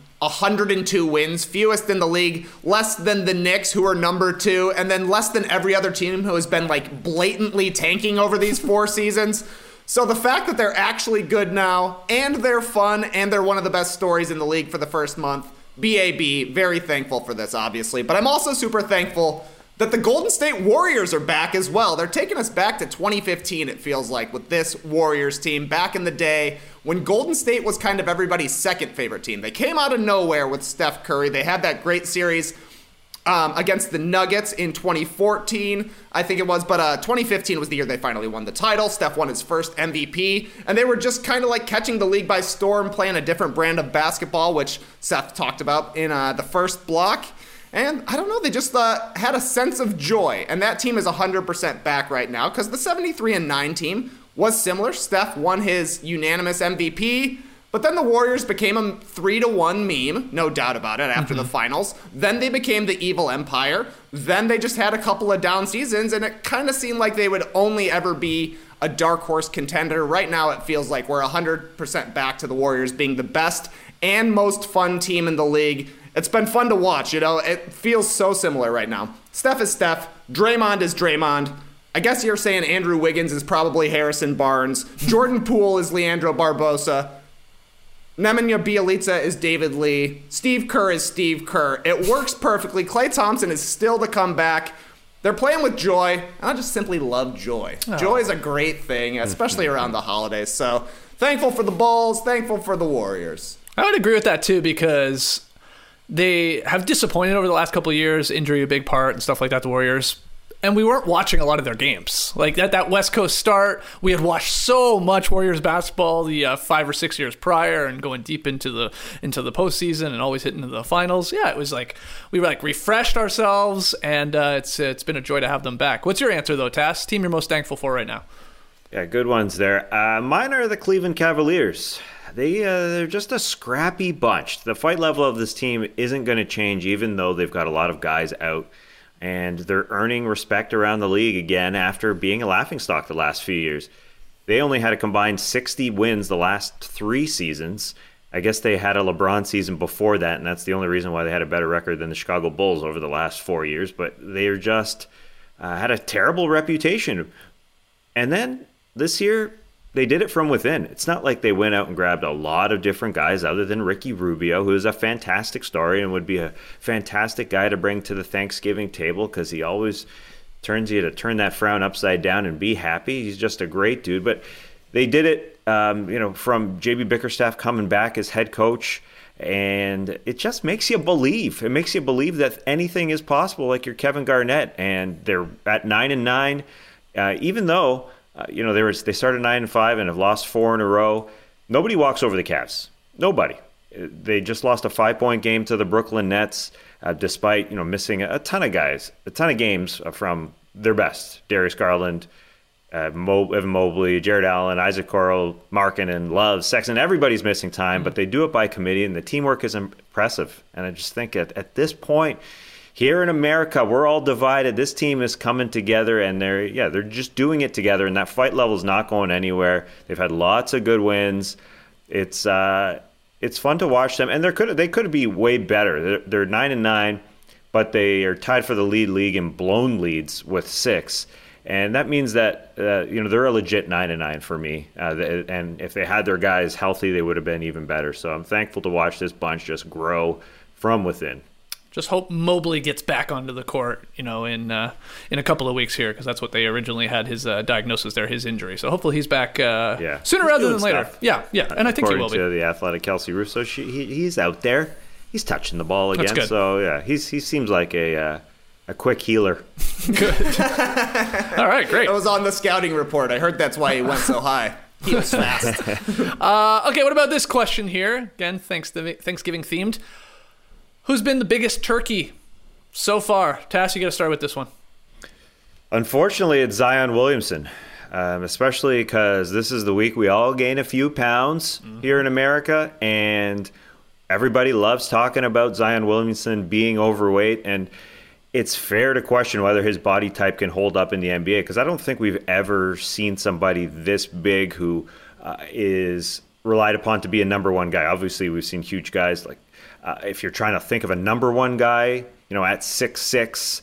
102 wins, fewest in the league, less than the Knicks, who are number 2, and then less than every other team who has been like blatantly tanking over these 4 seasons. So the fact that they're actually good now, and they're fun, and they're one of the best stories in the league for the first month, BAB, very thankful for this, obviously. But I'm also super thankful that the Golden State Warriors are back as well. They're taking us back to 2015, it feels like, with this Warriors team back in the day when Golden State was kind of everybody's second favorite team. They came out of nowhere with Steph Curry. They had that great series against the Nuggets in 2014, I think it was, but 2015 was the year they finally won the title. Steph won his first MVP, and they were just kind of like catching the league by storm, playing a different brand of basketball, which Seth talked about in the first block. And I don't know, they just had a sense of joy. And that team is 100% back right now because the 73-9 team was similar. Steph won his unanimous MVP, but then the Warriors became a 3-1 meme, no doubt about it, after the finals. Then they became the evil empire. Then they just had a couple of down seasons, and it kind of seemed like they would only ever be a dark horse contender. Right now it feels like we're 100% back to the Warriors being the best and most fun team in the league. It's been fun to watch, you know. It feels so similar right now. Steph is Steph. Draymond is Draymond. I guess you're saying Andrew Wiggins is probably Harrison Barnes. Jordan Poole is Leandro Barbosa. Nemanja Bjelica is David Lee. Steve Kerr is Steve Kerr. It works perfectly. Klay Thompson is still to come back. They're playing with joy, and I just simply love joy. Oh. Joy is a great thing, especially around the holidays. So thankful for the Bulls, thankful for the Warriors. I would agree with that, too, because they have disappointed over the last couple of years, injury a big part and stuff like that, the Warriors. and we weren't watching a lot of their games. Like that West Coast start, we had watched so much Warriors basketball the 5 or 6 years prior, and going deep into the postseason and always hitting the finals. Yeah, it was like we were like refreshed ourselves, and it's been a joy to have them back. What's your answer though, Tass? Team you're most thankful for right now? Yeah, good ones there. Mine are the Cleveland Cavaliers. They're just a scrappy bunch. The fight level of this team isn't going to change, even though they've got a lot of guys out. And they're earning respect around the league again after being a laughingstock the last few years. They only had a combined 60 wins the last 3 seasons. I guess they had a LeBron season before that, and that's the only reason why they had a better record than the Chicago Bulls over the last 4 years. But they're just had a terrible reputation. And then this year, they did it from within. It's not like they went out and grabbed a lot of different guys other than Ricky Rubio, who is a fantastic story and would be a fantastic guy to bring to the Thanksgiving table because he always turns you to turn that frown upside down and be happy. He's just a great dude. But they did it, from JB Bickerstaff coming back as head coach, and it just makes you believe. It makes you believe that anything is possible, like you're Kevin Garnett, and they're at 9-9, even though they started 9-5 and have lost 4 in a row. Nobody walks over the Cavs. Nobody. They just lost a 5-point game to the Brooklyn Nets, despite missing a ton of games from their best. Darius Garland, Evan Mobley, Jared Allen, Isaac Corral, Markkanen, Love, Sexton. Everybody's missing time, but they do it by committee, and the teamwork is impressive. And I just think at this point, here in America, we're all divided. This team is coming together, and they're just doing it together, and that fight level is not going anywhere. They've had lots of good wins. It's fun to watch them, and they could be way better. They're 9-9, but they are tied for the league in blown leads with 6, and that means that they're a legit 9-9 for me. And if they had their guys healthy, they would have been even better. So I'm thankful to watch this bunch just grow from within. Just hope Mobley gets back onto the court, in a couple of weeks here, because that's what they originally had his diagnosis there, his injury. So hopefully he's back sooner rather than later. Stuff. Yeah, and I think he will be. According to the Athletic Kelsey Russo, he's out there. He's touching the ball again. That's good. So yeah, he seems like a quick healer. Good. All right, great. That was on the scouting report. I heard that's why he went so high. He was fast. Okay, what about this question here? Again, Thanksgiving themed. Who's been the biggest turkey so far? Tass, you got to start with this one. Unfortunately, it's Zion Williamson, especially because this is the week we all gain a few pounds here in America, and everybody loves talking about Zion Williamson being overweight, and it's fair to question whether his body type can hold up in the NBA, because I don't think we've ever seen somebody this big who is relied upon to be a number one guy. Obviously, we've seen huge guys like if you're trying to think of a number one guy, at 6'6",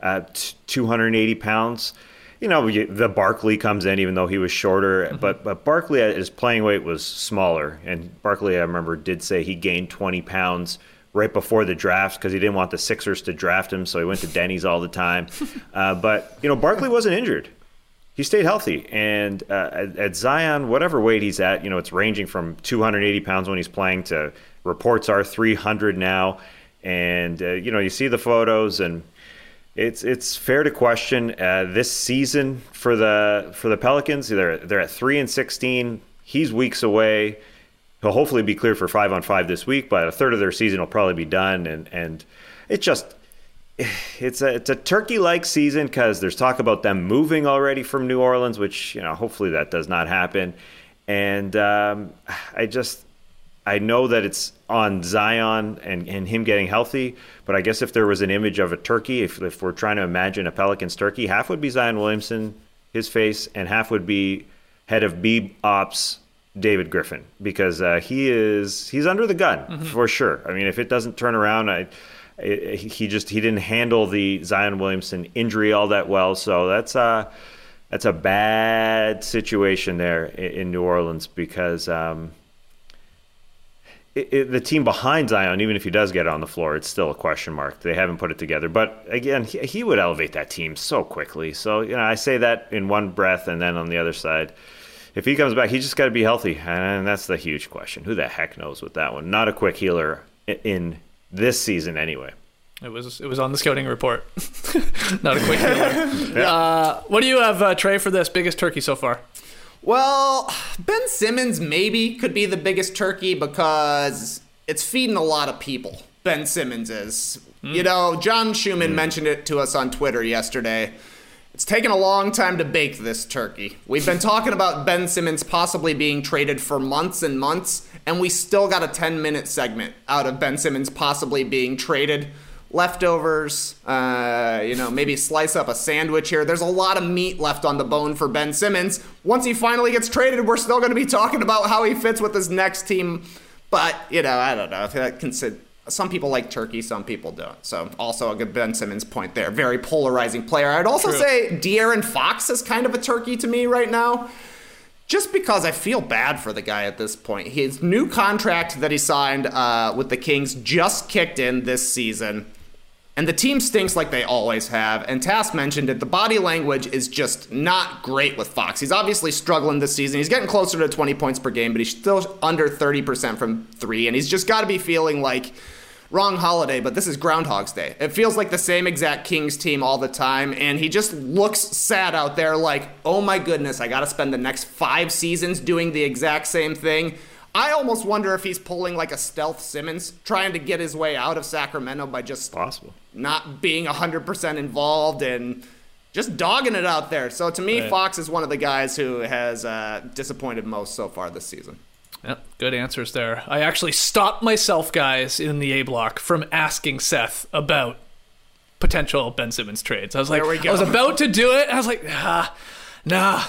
280 pounds, the Barkley comes in, even though he was shorter. Mm-hmm. But Barkley, his playing weight was smaller. And Barkley, I remember, did say he gained 20 pounds right before the draft because he didn't want the Sixers to draft him, so he went to Denny's all the time. But Barkley wasn't injured. He stayed healthy. And at Zion, whatever weight he's at, it's ranging from 280 pounds when he's playing to reports are 300 now. And, you see the photos, and it's fair to question this season for the Pelicans. They're at 3-16. He's weeks away. He'll hopefully be cleared for 5-on-5 this week, but a third of their season will probably be done. And it's a turkey-like season because there's talk about them moving already from New Orleans, which, hopefully that does not happen. And I know that it's on Zion and him getting healthy, but I guess if there was an image of a turkey, if we're trying to imagine a Pelicans turkey, half would be Zion Williamson, his face, and half would be head of B Ops David Griffin, because he's under the gun for sure. I mean, if it doesn't turn around, he didn't handle the Zion Williamson injury all that well, so that's a bad situation there in New Orleans because. The team behind Zion, even if he does get on the floor, it's still a question mark. They haven't put it together. But again, he would elevate that team so quickly. So, I say that in one breath, and then on the other side, if he comes back, he's just got to be healthy. And that's the huge question. Who the heck knows with that one? Not a quick healer in this season anyway. It was on the scouting report. Not a quick killer. What do you have, Trey, for this biggest turkey so far? Well, Ben Simmons maybe could be the biggest turkey because it's feeding a lot of people. Ben Simmons is. You know, John Schumann mentioned it to us on Twitter yesterday. It's taken a long time to bake this turkey. We've been talking about Ben Simmons possibly being traded for months and months, and we still got a 10-minute segment out of Ben Simmons possibly being traded. Leftovers, maybe slice up a sandwich here. There's a lot of meat left on the bone for Ben Simmons. Once he finally gets traded, we're still going to be talking about how he fits with his next team. But, I don't know. Some people like turkey, some people don't. So also a good Ben Simmons point there. Very polarizing player. I'd also say De'Aaron Fox is kind of a turkey to me right now. Just because I feel bad for the guy at this point. His new contract that he signed with the Kings just kicked in this season. And the team stinks like they always have. And Tass mentioned it. The body language is just not great with Fox. He's obviously struggling this season. He's getting closer to 20 points per game, but he's still under 30% from three. And he's just got to be feeling like, wrong holiday, but this is Groundhog's Day. It feels like the same exact Kings team all the time. And he just looks sad out there like, oh my goodness, I got to spend the next 5 seasons doing the exact same thing. I almost wonder if he's pulling like a stealth Simmons, trying to get his way out of Sacramento by just not being 100% involved and just dogging it out there. So to me, Fox is one of the guys who has disappointed most so far this season. Yep, good answers there. I actually stopped myself, guys, in the A block from asking Seth about potential Ben Simmons trades. I was like, I was about to do it. I was like, Nah.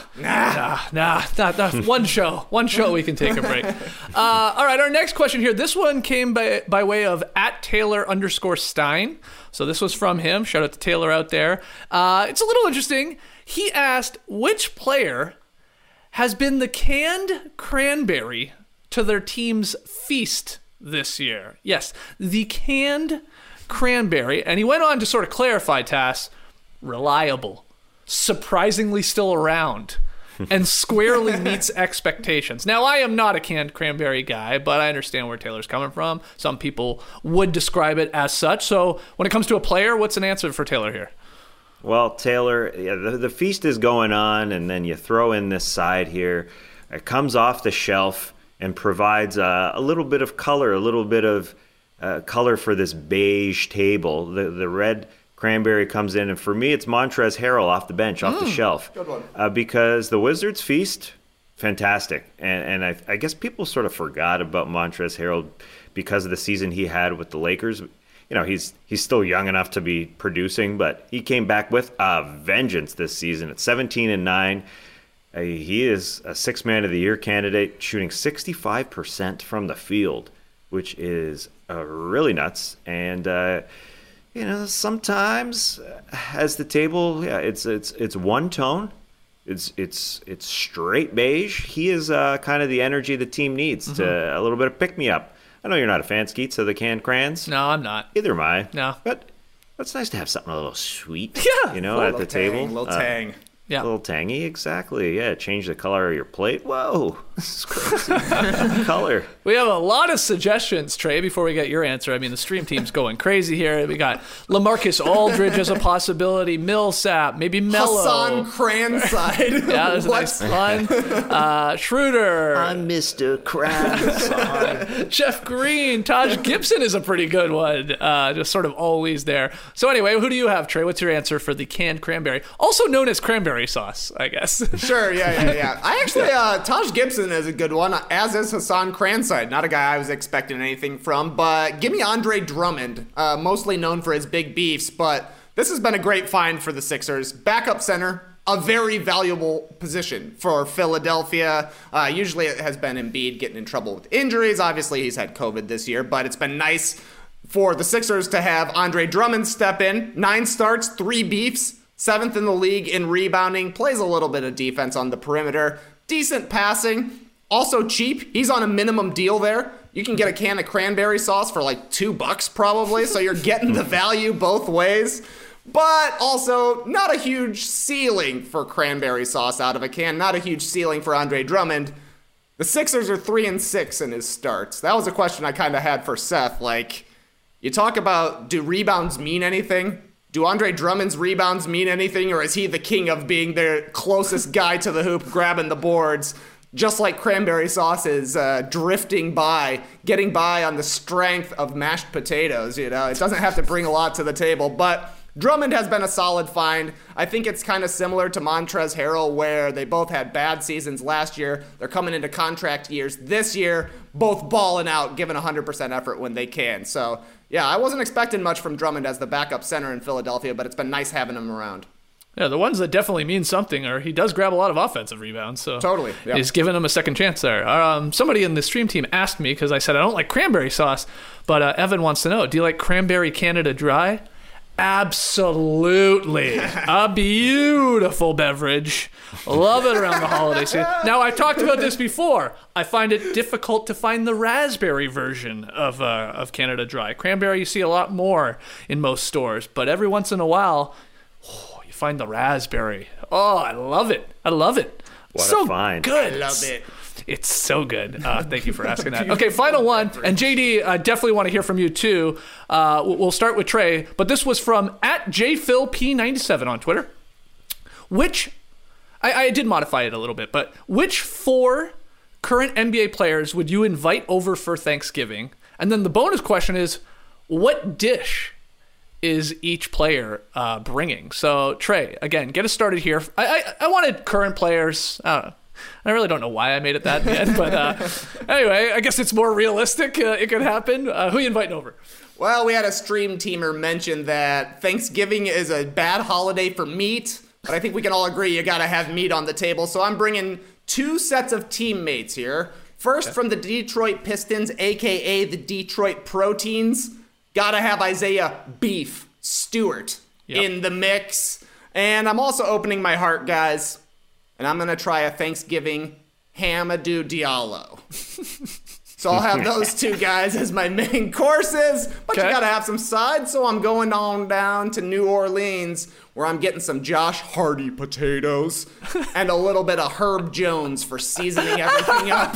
One show we can take a break. All right, our next question here. This one came by way of @Taylor_Stein. So this was from him. Shout out to Taylor out there. It's a little interesting. He asked, which player has been the canned cranberry to their team's feast this year? Yes, the canned cranberry. And he went on to sort of clarify, Tass, reliable, surprisingly still around, and squarely meets expectations. Now, I am not a canned cranberry guy, but I understand where Taylor's coming from. Some people would describe it as such. So when it comes to a player, what's an answer for Taylor here? Well, Taylor, the feast is going on, and then you throw in this side here. It comes off the shelf and provides a little bit of color, color for this beige table. The red cranberry comes in, and for me, it's Montrezl Harrell off the bench, off the shelf. Good one. Because the Wizards feast, fantastic. And I guess people sort of forgot about Montrezl Harrell because of the season he had with the Lakers. He's still young enough to be producing, but he came back with a vengeance this season at 17-9. He is a 6th Man of the Year candidate, shooting 65% from the field, which is really nuts. And sometimes as the table, it's one tone. It's straight beige. He is kind of the energy the team needs to a little bit of pick me up. I know you're not a fan, Skeets, of the canned crans. No, I'm not. Either am I. No. But it's nice to have something a little sweet, yeah, at the table. A little tang. Yeah. A little tangy, exactly. Yeah, change the color of your plate. Whoa, this is crazy. Color. We have a lot of suggestions, Trey, before we get your answer. I mean, the stream team's going crazy here. We got LaMarcus Aldridge as a possibility, Millsap, maybe Melo. Hassan Cranside. Yeah, there's a nice one. Schroeder. I'm Mr. Cranside. Jeff Green. Taj Gibson is a pretty good one. Just sort of always there. So anyway, who do you have, Trey? What's your answer for the canned cranberry? Also known as cranberry sauce, I guess. Sure, yeah. I actually, Taj Gibson is a good one, as is Hassan Cranside. Not a guy I was expecting anything from, but give me Andre Drummond, mostly known for his big beefs, but this has been a great find for the Sixers. Backup center, a very valuable position for Philadelphia. Usually it has been Embiid getting in trouble with injuries. Obviously he's had COVID this year, but it's been nice for the Sixers to have Andre Drummond step in. 9 starts, 3 beefs. 7th in the league in rebounding, plays a little bit of defense on the perimeter, decent passing, also cheap. He's on a minimum deal there. You can get a can of cranberry sauce for like $2 probably, so you're getting the value both ways. But also not a huge ceiling for cranberry sauce out of a can, not a huge ceiling for Andre Drummond. The Sixers are 3-6 in his starts. That was a question I kind of had for Seth. Like, you talk about, do rebounds mean anything? Do Andre Drummond's rebounds mean anything, or is he the king of being the closest guy to the hoop, grabbing the boards? Just like cranberry sauce is drifting by, getting by on the strength of mashed potatoes, It doesn't have to bring a lot to the table, but Drummond has been a solid find. I think it's kind of similar to Montrezl Harrell, where they both had bad seasons last year. They're coming into contract years this year, both balling out, giving 100% effort when they can. So, yeah, I wasn't expecting much from Drummond as the backup center in Philadelphia, but it's been nice having him around. Yeah, the ones that definitely mean something are he does grab a lot of offensive rebounds. So totally. Yeah. He's giving him a second chance there. Somebody in the stream team asked me, because I said I don't like cranberry sauce, but Evan wants to know, do you like Cranberry Canada Dry? Absolutely. A beautiful beverage. Love it around the holiday season. Now, I've talked about this before. I find it difficult to find the raspberry version of Canada Dry. Cranberry you see a lot more in most stores, but every once in a while, you find the raspberry. Oh, I love it. What a find. Good. I love it. It's so good. Thank you for asking that. Okay, final one. And JD, I definitely want to hear from you too. We'll start with Trey, but this was from @JPhilP97 on Twitter. Which, I did modify it a little bit, but which 4 current NBA players would you invite over for Thanksgiving? And then the bonus question is, what dish is each player bringing? So Trey, again, get us started here. I wanted current players. I really don't know why I made it that in the end, but anyway, I guess it's more realistic. It could happen. Who are you inviting over? Well, we had a stream teamer mention that Thanksgiving is a bad holiday for meat, but I think we can all agree you got to have meat on the table. So I'm bringing 2 sets of teammates here. First, from the Detroit Pistons, a.k.a. the Detroit Proteins, got to have Isaiah Beef Stewart in the mix. And I'm also opening my heart, guys, and I'm going to try a Thanksgiving Hamidou Diallo. So I'll have those 2 guys as my main courses, but you got to have some sides, so I'm going on down to New Orleans, where I'm getting some Josh Hardy potatoes and a little bit of Herb Jones for seasoning everything up.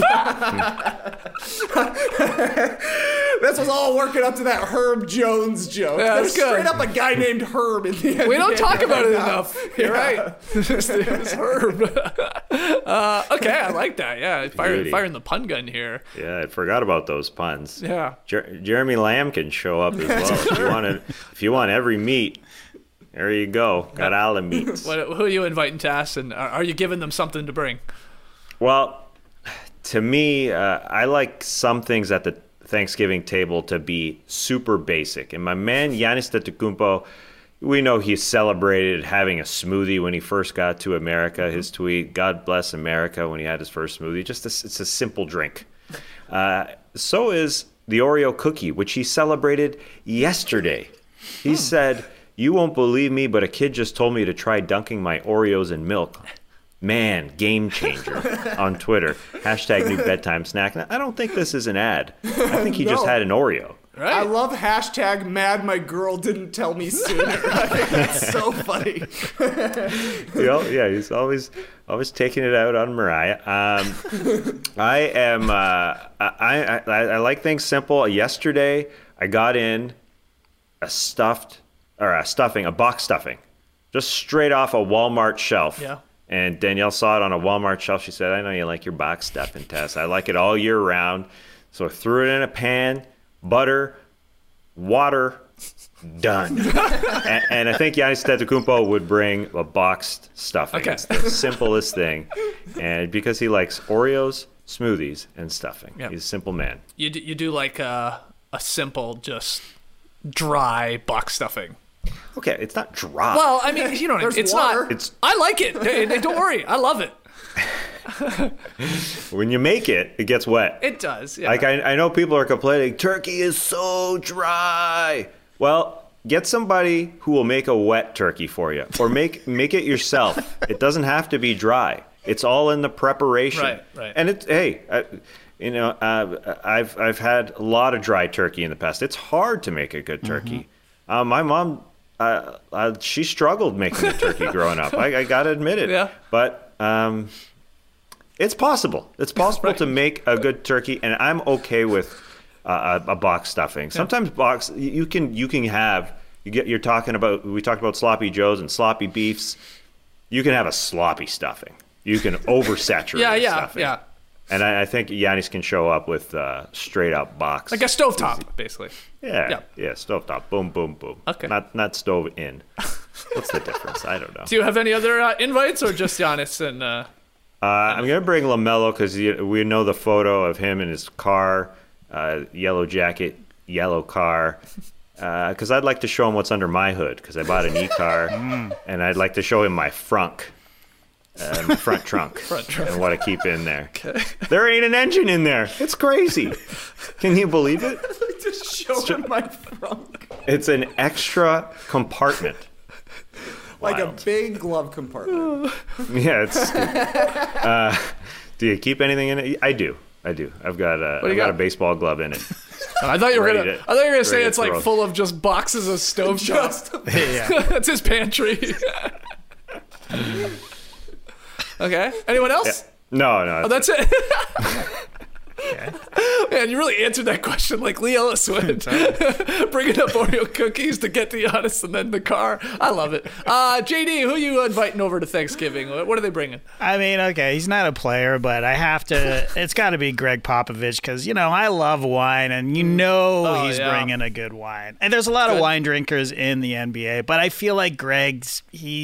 This was all working up to that Herb Jones joke. Yeah, There's straight up a guy named Herb in the We don't talk about it enough. You're right. It's Herb. Okay, I like that. Yeah, firing the pun gun here. Yeah, I forgot about those puns. Yeah. Jeremy Lamb can show up as well. If you want every meat, there you go. Got all the meats. Who are you inviting to us, and are you giving them something to bring? Well, to me, I like some things at the Thanksgiving table to be super basic. And my man Giannis Antetokounmpo, we know he celebrated having a smoothie when he first got to America. His tweet, "God bless America," when he had his first smoothie. It's a simple drink. So is the Oreo cookie, which he celebrated yesterday. He said, "You won't believe me, but a kid just told me to try dunking my Oreos in milk. Man, game changer," on Twitter. #new bedtime snack. Now, I don't think this is an ad. I think he just had an Oreo. Right. I love #mad my girl didn't tell me sooner. I think that's so funny. Yeah, he's always taking it out on Mariah. I like things simple. Yesterday, I got in a box stuffing, just straight off a Walmart shelf. Yeah. And Danielle saw it on a Walmart shelf. She said, "I know you like your box stuffing, Tess. I like it all year round." So I threw it in a pan, butter, water, done. and I think Giannis Antetokounmpo would bring a boxed stuffing. Okay. It's the simplest thing. And because he likes Oreos, smoothies, and stuffing. Yep. He's a simple man. You do like a simple, just dry box stuffing. Okay, it's not dry. Well, I mean, you know, it's water. not. I like it. Don't worry, I love it. When you make it, it gets wet. It does. Yeah. Like I know people are complaining, turkey is so dry. Well, get somebody who will make a wet turkey for you, or make it yourself. It doesn't have to be dry. It's all in the preparation. Right. And I've had a lot of dry turkey in the past. It's hard to make a good turkey. My mom, she struggled making a turkey growing up. I gotta admit it. Yeah. But it's possible. It's possible to make a good turkey, and I'm okay with a box stuffing. Sometimes you can have We talked about sloppy joes and sloppy beefs. You can have a sloppy stuffing. You can oversaturate stuffing. Yeah. And I think Giannis can show up with straight up box. Like a stovetop, basically. Yeah, stovetop. Boom, boom, boom. Okay. Not stove in. What's the difference? I don't know. Do you have any other invites or just Giannis and... I'm going to bring LaMelo because we know the photo of him in his car, yellow jacket, yellow car. Because I'd like to show him what's under my hood because I bought an e-car. And I'd like to show him my frunk. My front trunk. And what I keep in there. Okay. There ain't an engine in there. It's crazy. Can you believe it? Just show him my frunk. It's an extra compartment. Like a big glove compartment. Yeah, it's. Do you keep anything in it? I do. I've got a baseball glove in it. I thought you were gonna say it's like full of just boxes of stove shots. That's his pantry. Okay. Anyone else? Yeah. No. Oh, that's it. Okay. Man, you really answered that question like Lee Ellis would. Bringing up Oreo cookies to get to Giannis and then the car. I love it. JD, who are you inviting over to Thanksgiving? What are they bringing? I mean, okay, he's not a player, but I have to. It's got to be Greg Popovich because I love wine, and he's bringing a good wine. And there's a lot of wine drinkers in the NBA, but I feel like Greg's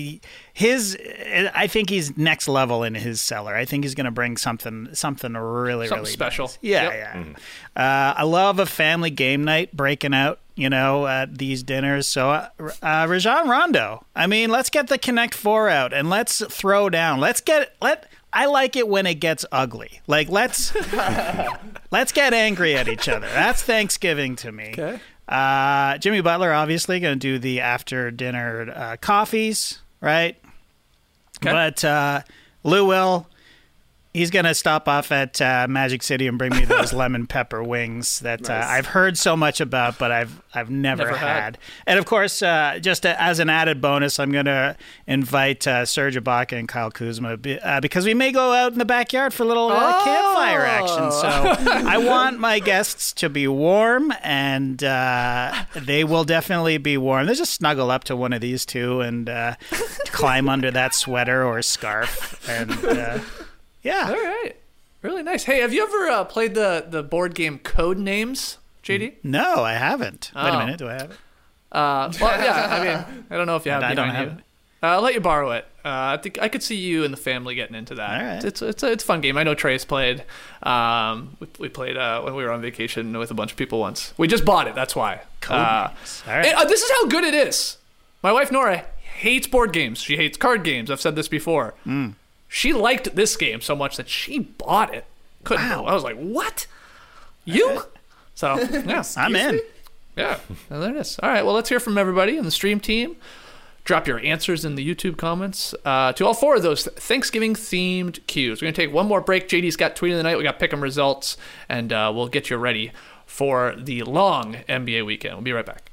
I think he's next level in his cellar. I think he's going to bring something really special. Nice. Yeah. Mm-hmm. I love a family game night breaking out, at these dinners. So Rajon Rondo. I mean, let's get the Connect Four out and let's throw down. I like it when it gets ugly. Like let's get angry at each other. That's Thanksgiving to me. Okay. Jimmy Butler obviously going to do the after dinner coffees, right? Okay. But Lou Will, he's going to stop off at Magic City and bring me those lemon pepper wings that I've heard so much about, but I've never had. And, of course, just as an added bonus, I'm going to invite Serge Ibaka and Kyle Kuzma because we may go out in the backyard for a little campfire action. So I want my guests to be warm, and they will definitely be warm. They just snuggle up to one of these two and climb under that sweater or scarf. And... yeah. All right. Really nice. Hey, have you ever played the board game Code Names, JD? No, I haven't. Wait a minute. Do I have it? Well, yeah. I mean, I don't know if you have it. I don't have it. I'll let you borrow it. I think I could see you and the family getting into that. All right. It's a fun game. I know Trey's played. We played when we were on vacation with a bunch of people once. We just bought it. That's why. Code Names. All right. This is how good it is. My wife Nora hates board games. She hates card games. I've said this before. She liked this game so much that she bought it. I was like, what? You? So, yeah. I'm in. Yeah. And there it is. All right. Well, let's hear from everybody in the stream team. Drop your answers in the YouTube comments to all four of those Thanksgiving-themed cues. We're going to take one more break. JD's got Tweet of the Night. We got Pick'em results. And we'll get you ready for the long NBA weekend. We'll be right back.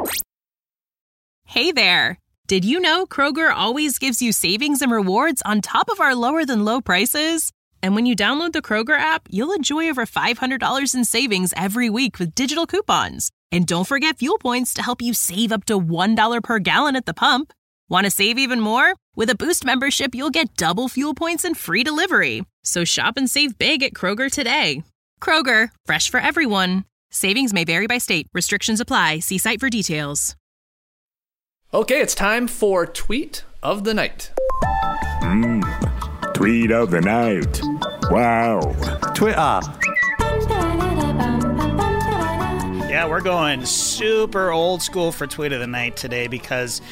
Hey there. Did you know Kroger always gives you savings and rewards on top of our lower-than-low prices? And when you download the Kroger app, you'll enjoy over $500 in savings every week with digital coupons. And don't forget fuel points to help you save up to $1 per gallon at the pump. Want to save even more? With a Boost membership, you'll get double fuel points and free delivery. So shop and save big at Kroger today. Kroger, fresh for everyone. Savings may vary by state. Restrictions apply. See site for details. Okay, it's time for Tweet of the Night. Tweet of the Night. Wow. Twitter. Yeah, we're going super old school for Tweet of the Night today because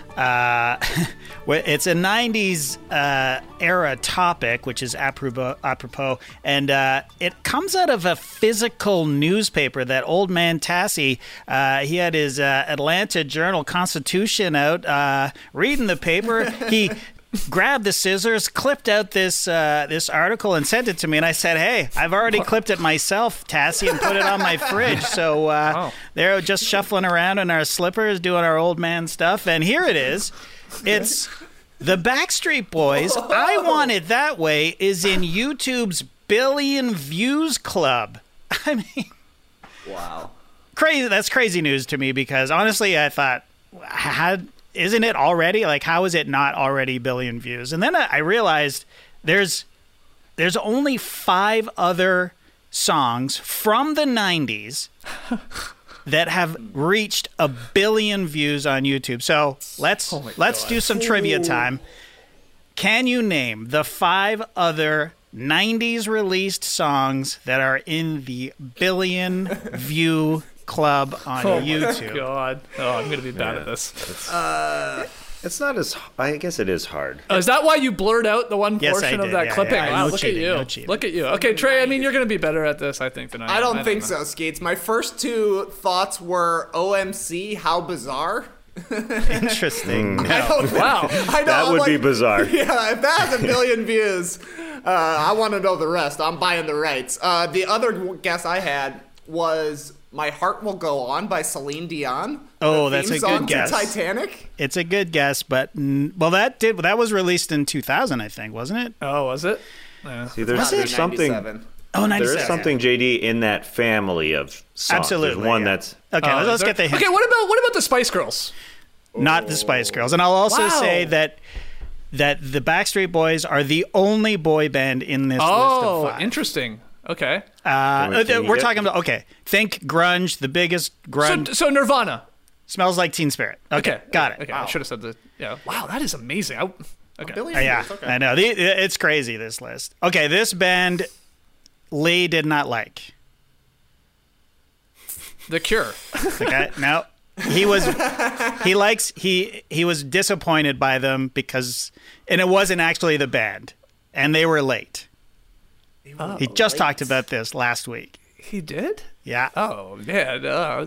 it's a 90s era topic, which is apropos, and it comes out of a physical newspaper that old man Tassie, he had his Atlanta Journal-Constitution out, reading the paper. He grabbed the scissors, clipped out this article, and sent it to me. And I said, "Hey, I've already clipped it myself, Tassie, and put it on my fridge." So they're just shuffling around in our slippers, doing our old man stuff. And here it is. It's the Backstreet Boys. I Want It That Way is in YouTube's billion views club. I mean, wow, crazy. That's crazy news to me because honestly, I thought isn't it already? Like, how is it not already billion views? And then I realized there's only 5 other songs from the 90s that have reached 1 billion views on YouTube. So let's do some trivia time. Can you name the 5 other 90s released songs that are in the billion view club on YouTube? Oh my God! Oh, I'm gonna be bad at this. It's not as. I guess it is hard. Oh, is that why you blurred out the one portion of that clipping? Yeah, wow, no look cheating, at you! no cheating. Look at you. Okay, Trey. I mean, you're gonna be better at this, I think, than I am. I don't think so, Skeets. My first 2 thoughts were OMC. How bizarre. Interesting. No. Wow. I know, That I'm would be bizarre. Yeah, if that has 1 billion views, I want to know the rest. I'm buying the rights. The other guess I had was "My Heart Will Go On" by Celine Dion. Oh, The that's theme a song good to guess. Titanic. It's a good guess, but that was released in 2000, I think, wasn't it? Oh, was it? See, there's something. 97. Oh, 97. There is something, JD, in that family of songs. Absolutely, There's one yeah. that's. Okay, let's get the hint. Okay, what about the Spice Girls? Not the Spice Girls. And I'll also Wow. say that the Backstreet Boys are the only boy band in this list of 5. Interesting. Okay. We're talking about, okay, think grunge, the biggest grunge. So Nirvana. Smells Like Teen Spirit. Okay, got it. Okay, I should have said that. Yeah. Wow, that is amazing. Okay. Yeah, Okay. I know. It's crazy, this list. Okay, this band Lee did not like. The Cure. Okay, no. He was disappointed by them and it wasn't actually the band, and they were late. He just talked about this last week. He did? Yeah. Oh man.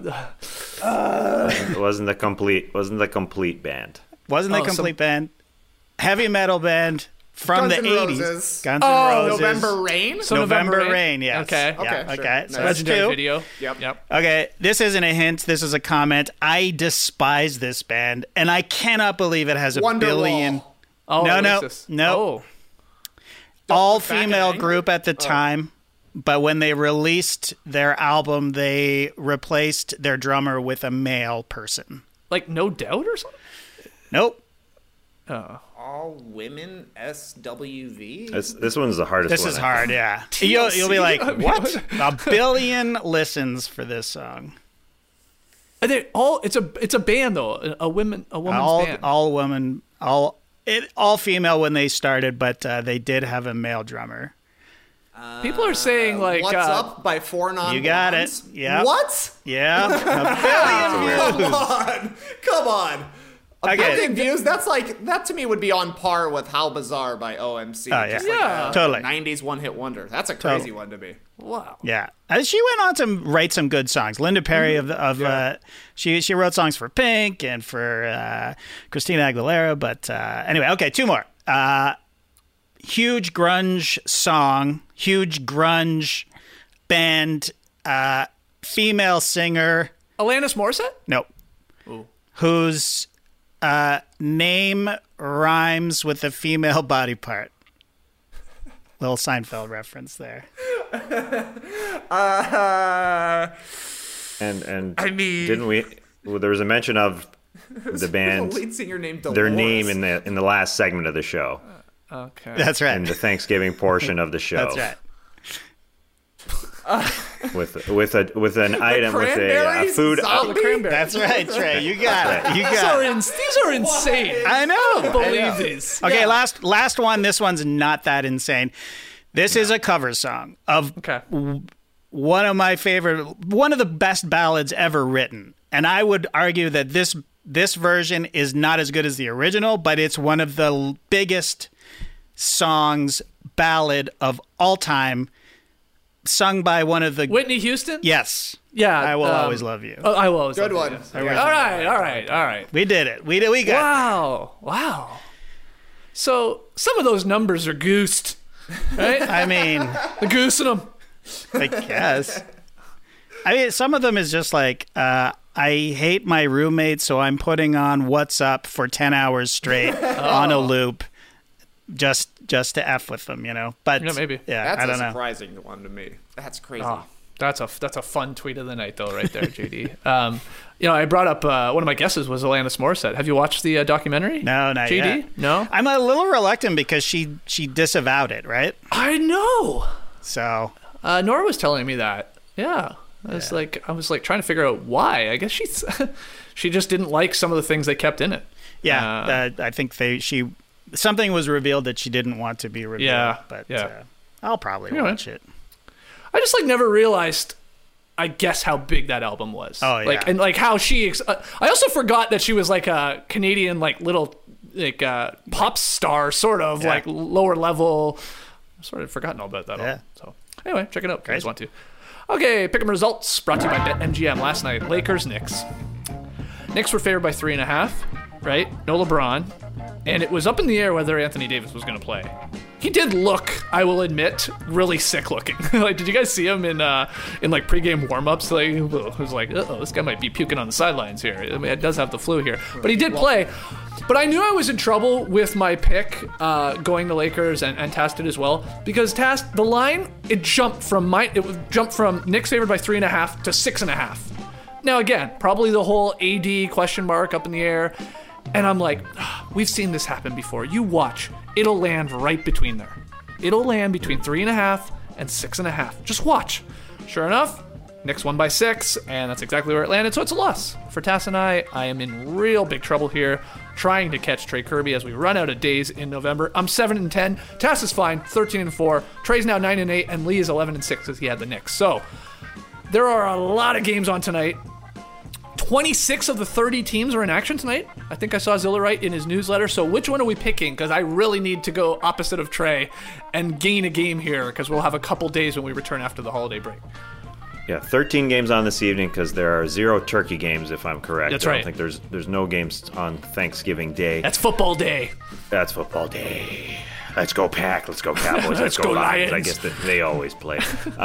It wasn't the complete band. Wasn't the complete band. Heavy metal band from Guns the N' 80s. Roses. Guns N' Roses. November Rain. So November Rain, yes. Okay. Yeah, Okay, okay. sure. So that's Legendary 2. video. Yep. Okay, this isn't a hint. This is a comment. I despise this band, and I cannot believe it has 1 billion. Wonderwall. Oh, No. Oasis. No. Oh. All Look Back in female Anger? group at the time, but when they released their album, they replaced their drummer with a male person. Like No Doubt or something? Nope. All women SWV. This one's the hardest This one. is I hard, think. yeah. You'll be like, I mean, what? 1 billion listens for this song. Are they all? It's a band though. A woman's band. All women, all female when they started, but they did have a male drummer. People are saying like, What's Up by 4 Non. You got it. Yeah. What? Yeah, 1 billion views. Come on. A Okay. billion views? That's like, that to me would be on par with How Bizarre by OMC. Oh, yeah. Just like Yeah. a Totally. 90s one-hit wonder. That's a crazy Totally. one to me. wow. Yeah, she went on to write some good songs. Linda Perry she wrote songs for Pink and for Christina Aguilera. But anyway, okay, 2 more. Huge grunge song, huge grunge band, female singer. Alanis Morissette? Nope. Whose name rhymes with a female body part. Little Seinfeld reference there. And I mean, didn't we? Well, there was a mention of the band, the lead singer named Dolores. their name in the last segment of the show, Okay. That's right. in the Thanksgiving portion of the show. That's right. With an item with a Cranberries? food. Zombie? That's right, Trey. You got it. You These got are, it. these are insane. I know. I don't believe these. Okay, last one. This one's not that insane. This is a cover song of Okay. one of my favorite, one of the best ballads ever written. And I would argue that this version is not as good as the original, but it's one of the biggest ballad of all time, sung by one of the Whitney Houston? Yes. Yeah. I Will Always Love You. I will always Good love one. you. Yes. All right. We did it. We got Wow. So some of those numbers are goosed, right? I mean, They're goosing them. I guess. I mean, some of them is just like, I hate my roommate, so I'm putting on What's Up for 10 hours straight on a loop just to F with them, you know? But Yeah, maybe. Yeah, That's I a don't know. surprising one to me. That's crazy. That's a fun tweet of the night, though, right there, JD. I brought up one of my guesses was Alanis Morissette. Have you watched the documentary? No, not JD? yet. No? I'm a little reluctant because she disavowed it, right? I know. So Nora was telling me that. Yeah. I was like trying to figure out why. I guess she just didn't like some of the things they kept in it. Yeah, I think something was revealed that she didn't want to be revealed. Yeah, but I'll probably watch it. I just never realized, I guess, how big that album was. Oh yeah, and how she. I also forgot that she was like a Canadian little pop star, sort of lower level. I've sort of forgotten all about that. Yeah. All. So anyway, check it out if you guys want to. Okay, pick 'em results brought to you by BetMGM last night. Lakers, Knicks. Knicks were favored by 3.5, right? No LeBron. And it was up in the air whether Anthony Davis was going to play. He did look, I will admit, really sick looking. Did you guys see him in pregame warm-ups? It was like, this guy might be puking on the sidelines here. I mean, it does have the flu here. But he did play. But I knew I was in trouble with my pick going to Lakers, and Tass did as well, because Tass, the line, it jumped from Knicks favored by 3.5 to 6.5. Now again, probably the whole AD question mark up in the air, and I'm like, we've seen this happen before. You watch, it'll land right between there. It'll land between 3.5 and 6.5. Just watch. Sure enough, Knicks won by 6, and that's exactly where it landed. So it's a loss for Tass and I. I am in real big trouble here, trying to catch Trey Kirby as we run out of days in November. I'm 7-10. Tass is fine, 13-4. Trey's now 9-8, and Lee is 11-6 because he had the Knicks. So there are a lot of games on tonight. 26 of the 30 teams are in action tonight. I think I saw Zilla write in his newsletter. So which one are we picking? Because I really need to go opposite of Trey and gain a game here, because we'll have a couple days when we return after the holiday break. Yeah, 13 games on this evening because there are 0 turkey games, if I'm correct. That's right. right. I don't think there's no games on Thanksgiving Day. That's football day. That's football day. Let's go Pack. Let's go Cowboys. Let's go Lions. I guess that they always play.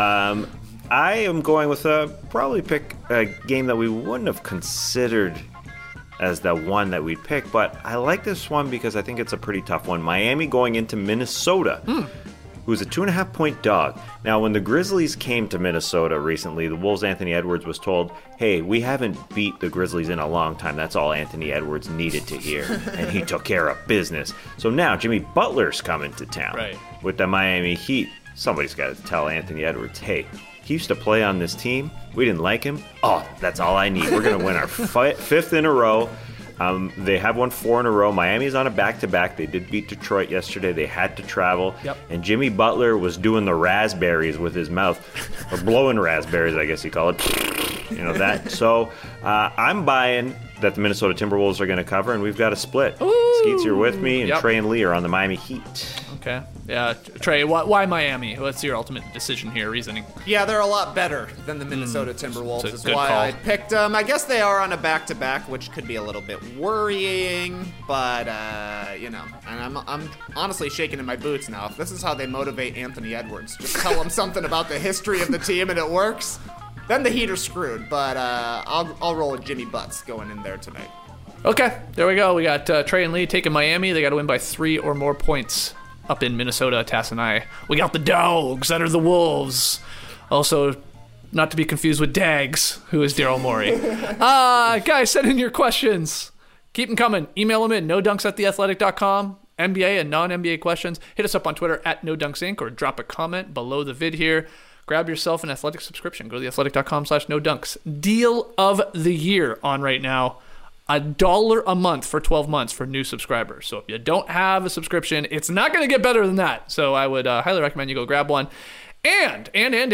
I am going with probably pick a game that we wouldn't have considered as the one that we'd pick, but I like this one because I think it's a pretty tough one. Miami going into Minnesota, who's a 2.5-point dog. Now, when the Grizzlies came to Minnesota recently, the Wolves' Anthony Edwards was told, hey, we haven't beat the Grizzlies in a long time. That's all Anthony Edwards needed to hear, and he took care of business. So now Jimmy Butler's coming to town with the Miami Heat. Somebody's got to tell Anthony Edwards, hey, he used to play on this team. We didn't like him. Oh, that's all I need. We're going to win our 5th in a row. They have won 4 in a row. Miami's on a back-to-back. They did beat Detroit yesterday. They had to travel. Yep. And Jimmy Butler was doing the raspberries with his mouth. Or blowing raspberries, I guess you call it. You know that. So I'm buying that the Minnesota Timberwolves are going to cover, and we've got a split. Skeets, you're with me, and Trey and Lee are on the Miami Heat. Okay. Yeah, Trey, why Miami? What's your ultimate decision here, reasoning? Yeah, they're a lot better than the Minnesota Timberwolves, is good why call. I picked them. I guess they are on a back-to-back, which could be a little bit worrying, but, and I'm honestly shaking in my boots now. If this is how they motivate Anthony Edwards, just tell him something about the history of the team and it works, then the Heat are screwed, but I'll roll with Jimmy Butts going in there tonight. Okay, there we go. We got Trey and Lee taking Miami. They got to win by 3 or more points up in Minnesota, Tass and I. We got the Dogs that are the Wolves. Also, not to be confused with Dags, who is Daryl Morey. Guys, send in your questions. Keep them coming. Email them in, nodunks@theathletic.com. NBA and non-NBA questions. Hit us up on Twitter @NoDunksInc or drop a comment below the vid here. Grab yourself an Athletic subscription. Go to theathletic.com/nodunks. Deal of the year on right now. $1 a month for 12 months for new subscribers. So if you don't have a subscription, it's not going to get better than that. So I would highly recommend you go grab one. And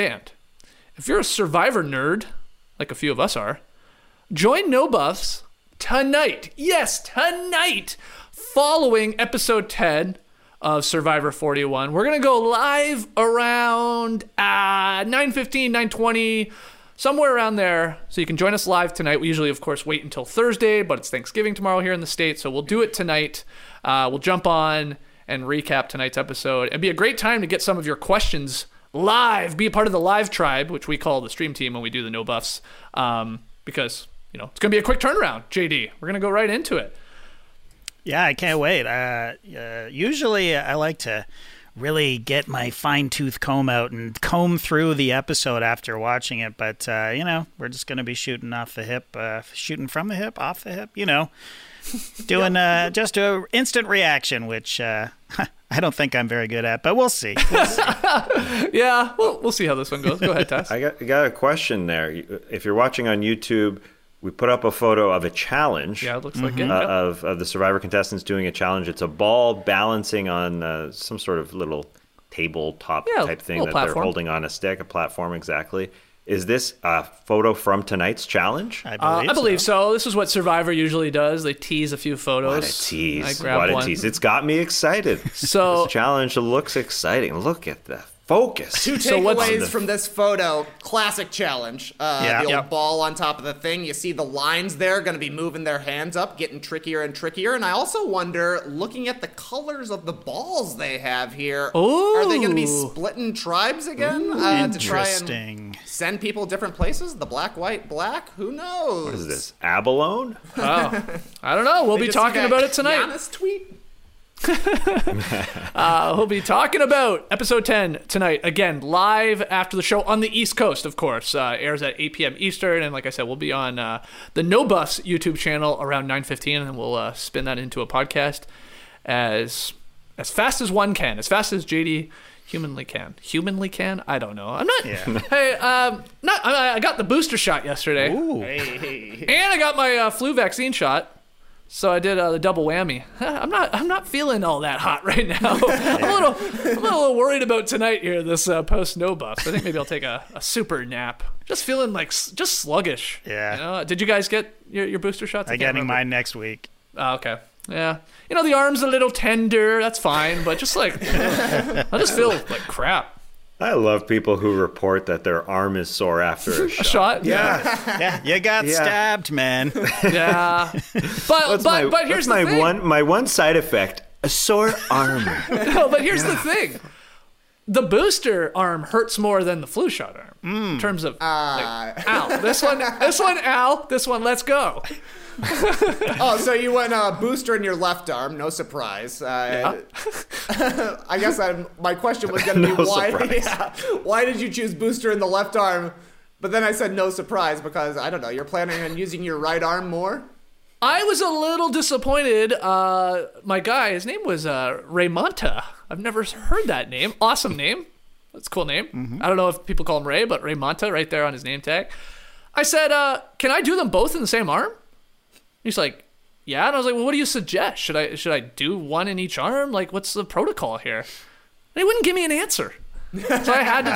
if you're a Survivor nerd, like a few of us are, join No Buffs tonight. Yes, tonight, following episode 10 of Survivor 41. We're going to go live around 9:15, 9:20, somewhere around there. So you can join us live tonight. We usually, of course, wait until Thursday, but it's Thanksgiving tomorrow here in the States, so we'll do it tonight. We'll jump on and recap tonight's episode. It'd be a great time to get some of your questions live, be a part of the live tribe, which we call the stream team when we do the No Buffs, because, it's going to be a quick turnaround, JD. We're going to go right into it. Yeah, I can't wait. Usually I like to really get my fine-tooth comb out and comb through the episode after watching it. But, we're just going to be shooting off the hip, shooting from the hip, off the hip, doing just an instant reaction, which I don't think I'm very good at, but we'll see. Yeah, we'll see how this one goes. Go ahead, Tess. I got a question there. If you're watching on YouTube, we put up a photo of a challenge. Yeah, it looks like it. Of the Survivor contestants doing a challenge. It's a ball balancing on some sort of little tabletop type thing that platform. They're holding on a stick, a platform exactly. Is this a photo from tonight's challenge? I believe so. This is what Survivor usually does. They tease a few photos. What a tease. I grabbed one. It's got me excited. So this challenge looks exciting. Look at the focus. Two takeaways from this photo. Classic challenge. The old ball on top of the thing. You see the lines there going to be moving their hands up, getting trickier and trickier. And I also wonder, looking at the colors of the balls they have here, are they going to be splitting tribes again to try and send people different places? The black, white, black? Who knows? What is this? Abalone? Oh, I don't know. We'll be talking about it tonight. Giannis tweet? We'll be talking about episode 10 tonight, again live after the show on the East Coast, of course. Airs at 8 p.m. Eastern, and like I said, we'll be on the No Buffs YouTube channel around 9:15, and then we'll spin that into a podcast as fast as one can, as fast as JD humanly can. I don't know. I'm not. Yeah. Hey, I got the booster shot yesterday. Ooh. And I got my flu vaccine shot. So I did the double whammy. I'm not feeling all that hot right now. I'm a little worried about tonight here. This post no buffs. I think maybe I'll take a super nap. Just feeling just sluggish. Yeah. Did you guys get your booster shots? I'm getting mine next week. Oh, okay. Yeah. The arm's a little tender. That's fine. But just I just feel like crap. I love people who report that their arm is sore after a shot. A shot? Yeah. You got stabbed, man. Yeah. But here's the thing. My one side effect, a sore arm. No, but here's the thing. The booster arm hurts more than the flu shot arm. In terms of, ow. This one, ow. This one, let's go. Oh, so you went booster in your left arm. No surprise. I guess my question was going to be why did you choose booster in the left arm? But then I said no surprise because, I don't know, you're planning on using your right arm more? I was a little disappointed. My guy, his name was Raymonta. I've never heard that name. Awesome name. That's a cool name. Mm-hmm. I don't know if people call him Ray, but Raymonta right there on his name tag. I said, can I do them both in the same arm? He's like, yeah. And I was like, well, what do you suggest? Should I do one in each arm? Like, what's the protocol here? And he wouldn't give me an answer. So I had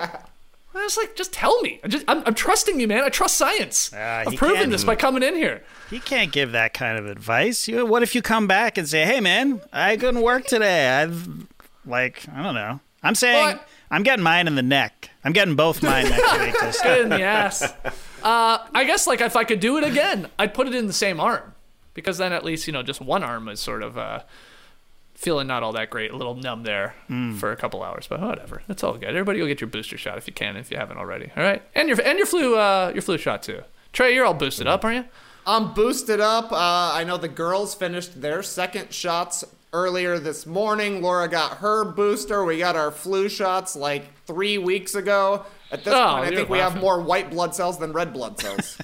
to just tell me. I'm trusting you, man. I trust science. I've proven this by coming in here. He can't give that kind of advice. What if you come back and say, hey, man, I couldn't work today. I don't know. I'm saying I'm getting mine in the neck. I'm getting both mine next week. Good in the ass. I guess if I could do it again, I'd put it in the same arm, because then at least just one arm is sort of feeling not all that great, a little numb there for a couple hours. But whatever, it's all good. Everybody go get your booster shot if you can, if you haven't already. All right, and your flu shot too. Trey, you're all boosted up, aren't you? I'm boosted up. I know the girls finished their second shots earlier this morning. Laura got her booster. We got our flu shots 3 weeks ago. At this point, I think we have more white blood cells than red blood cells.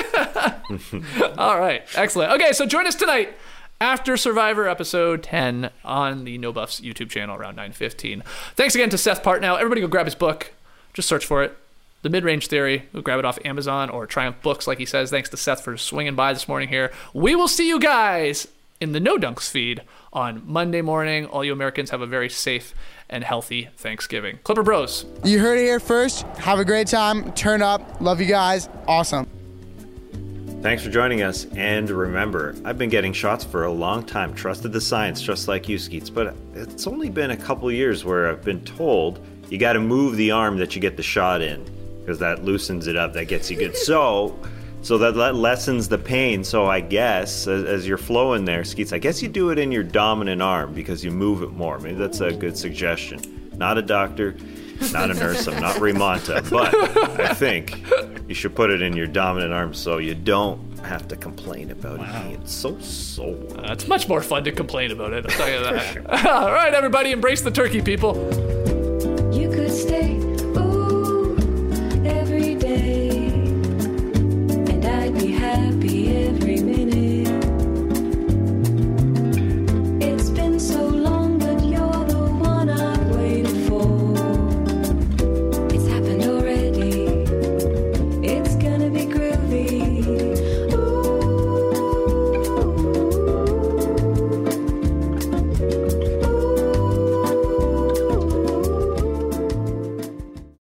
All right. Excellent. Okay, so join us tonight after Survivor episode 10 on the No Buffs YouTube channel around 9:15. Thanks again to Seth Partnow. Everybody go grab his book. Just search for it. The Mid-Range Theory. Go grab it off Amazon or Triumph Books, like he says. Thanks to Seth for swinging by this morning here. We will see you guys in the No Dunks feed on Monday morning. All you Americans have a very safe and healthy Thanksgiving. Clipper Bros. You heard it here first. Have a great time. Turn up. Love you guys. Awesome. Thanks for joining us. And remember, I've been getting shots for a long time. Trusted the science, just like you, Skeets. But it's only been a couple years where I've been told you got to move the arm that you get the shot in, because that loosens it up. That gets you good. So that lessens the pain. So I guess as you're flowing there, Skeets, I guess you do it in your dominant arm because you move it more. Maybe that's a good suggestion. Not a doctor, not a nurse. I'm not Raymonta, but I think you should put it in your dominant arm so you don't have to complain about it being so sore. It's much more fun to complain about it, I'll tell you that. All right, everybody, embrace the turkey, people.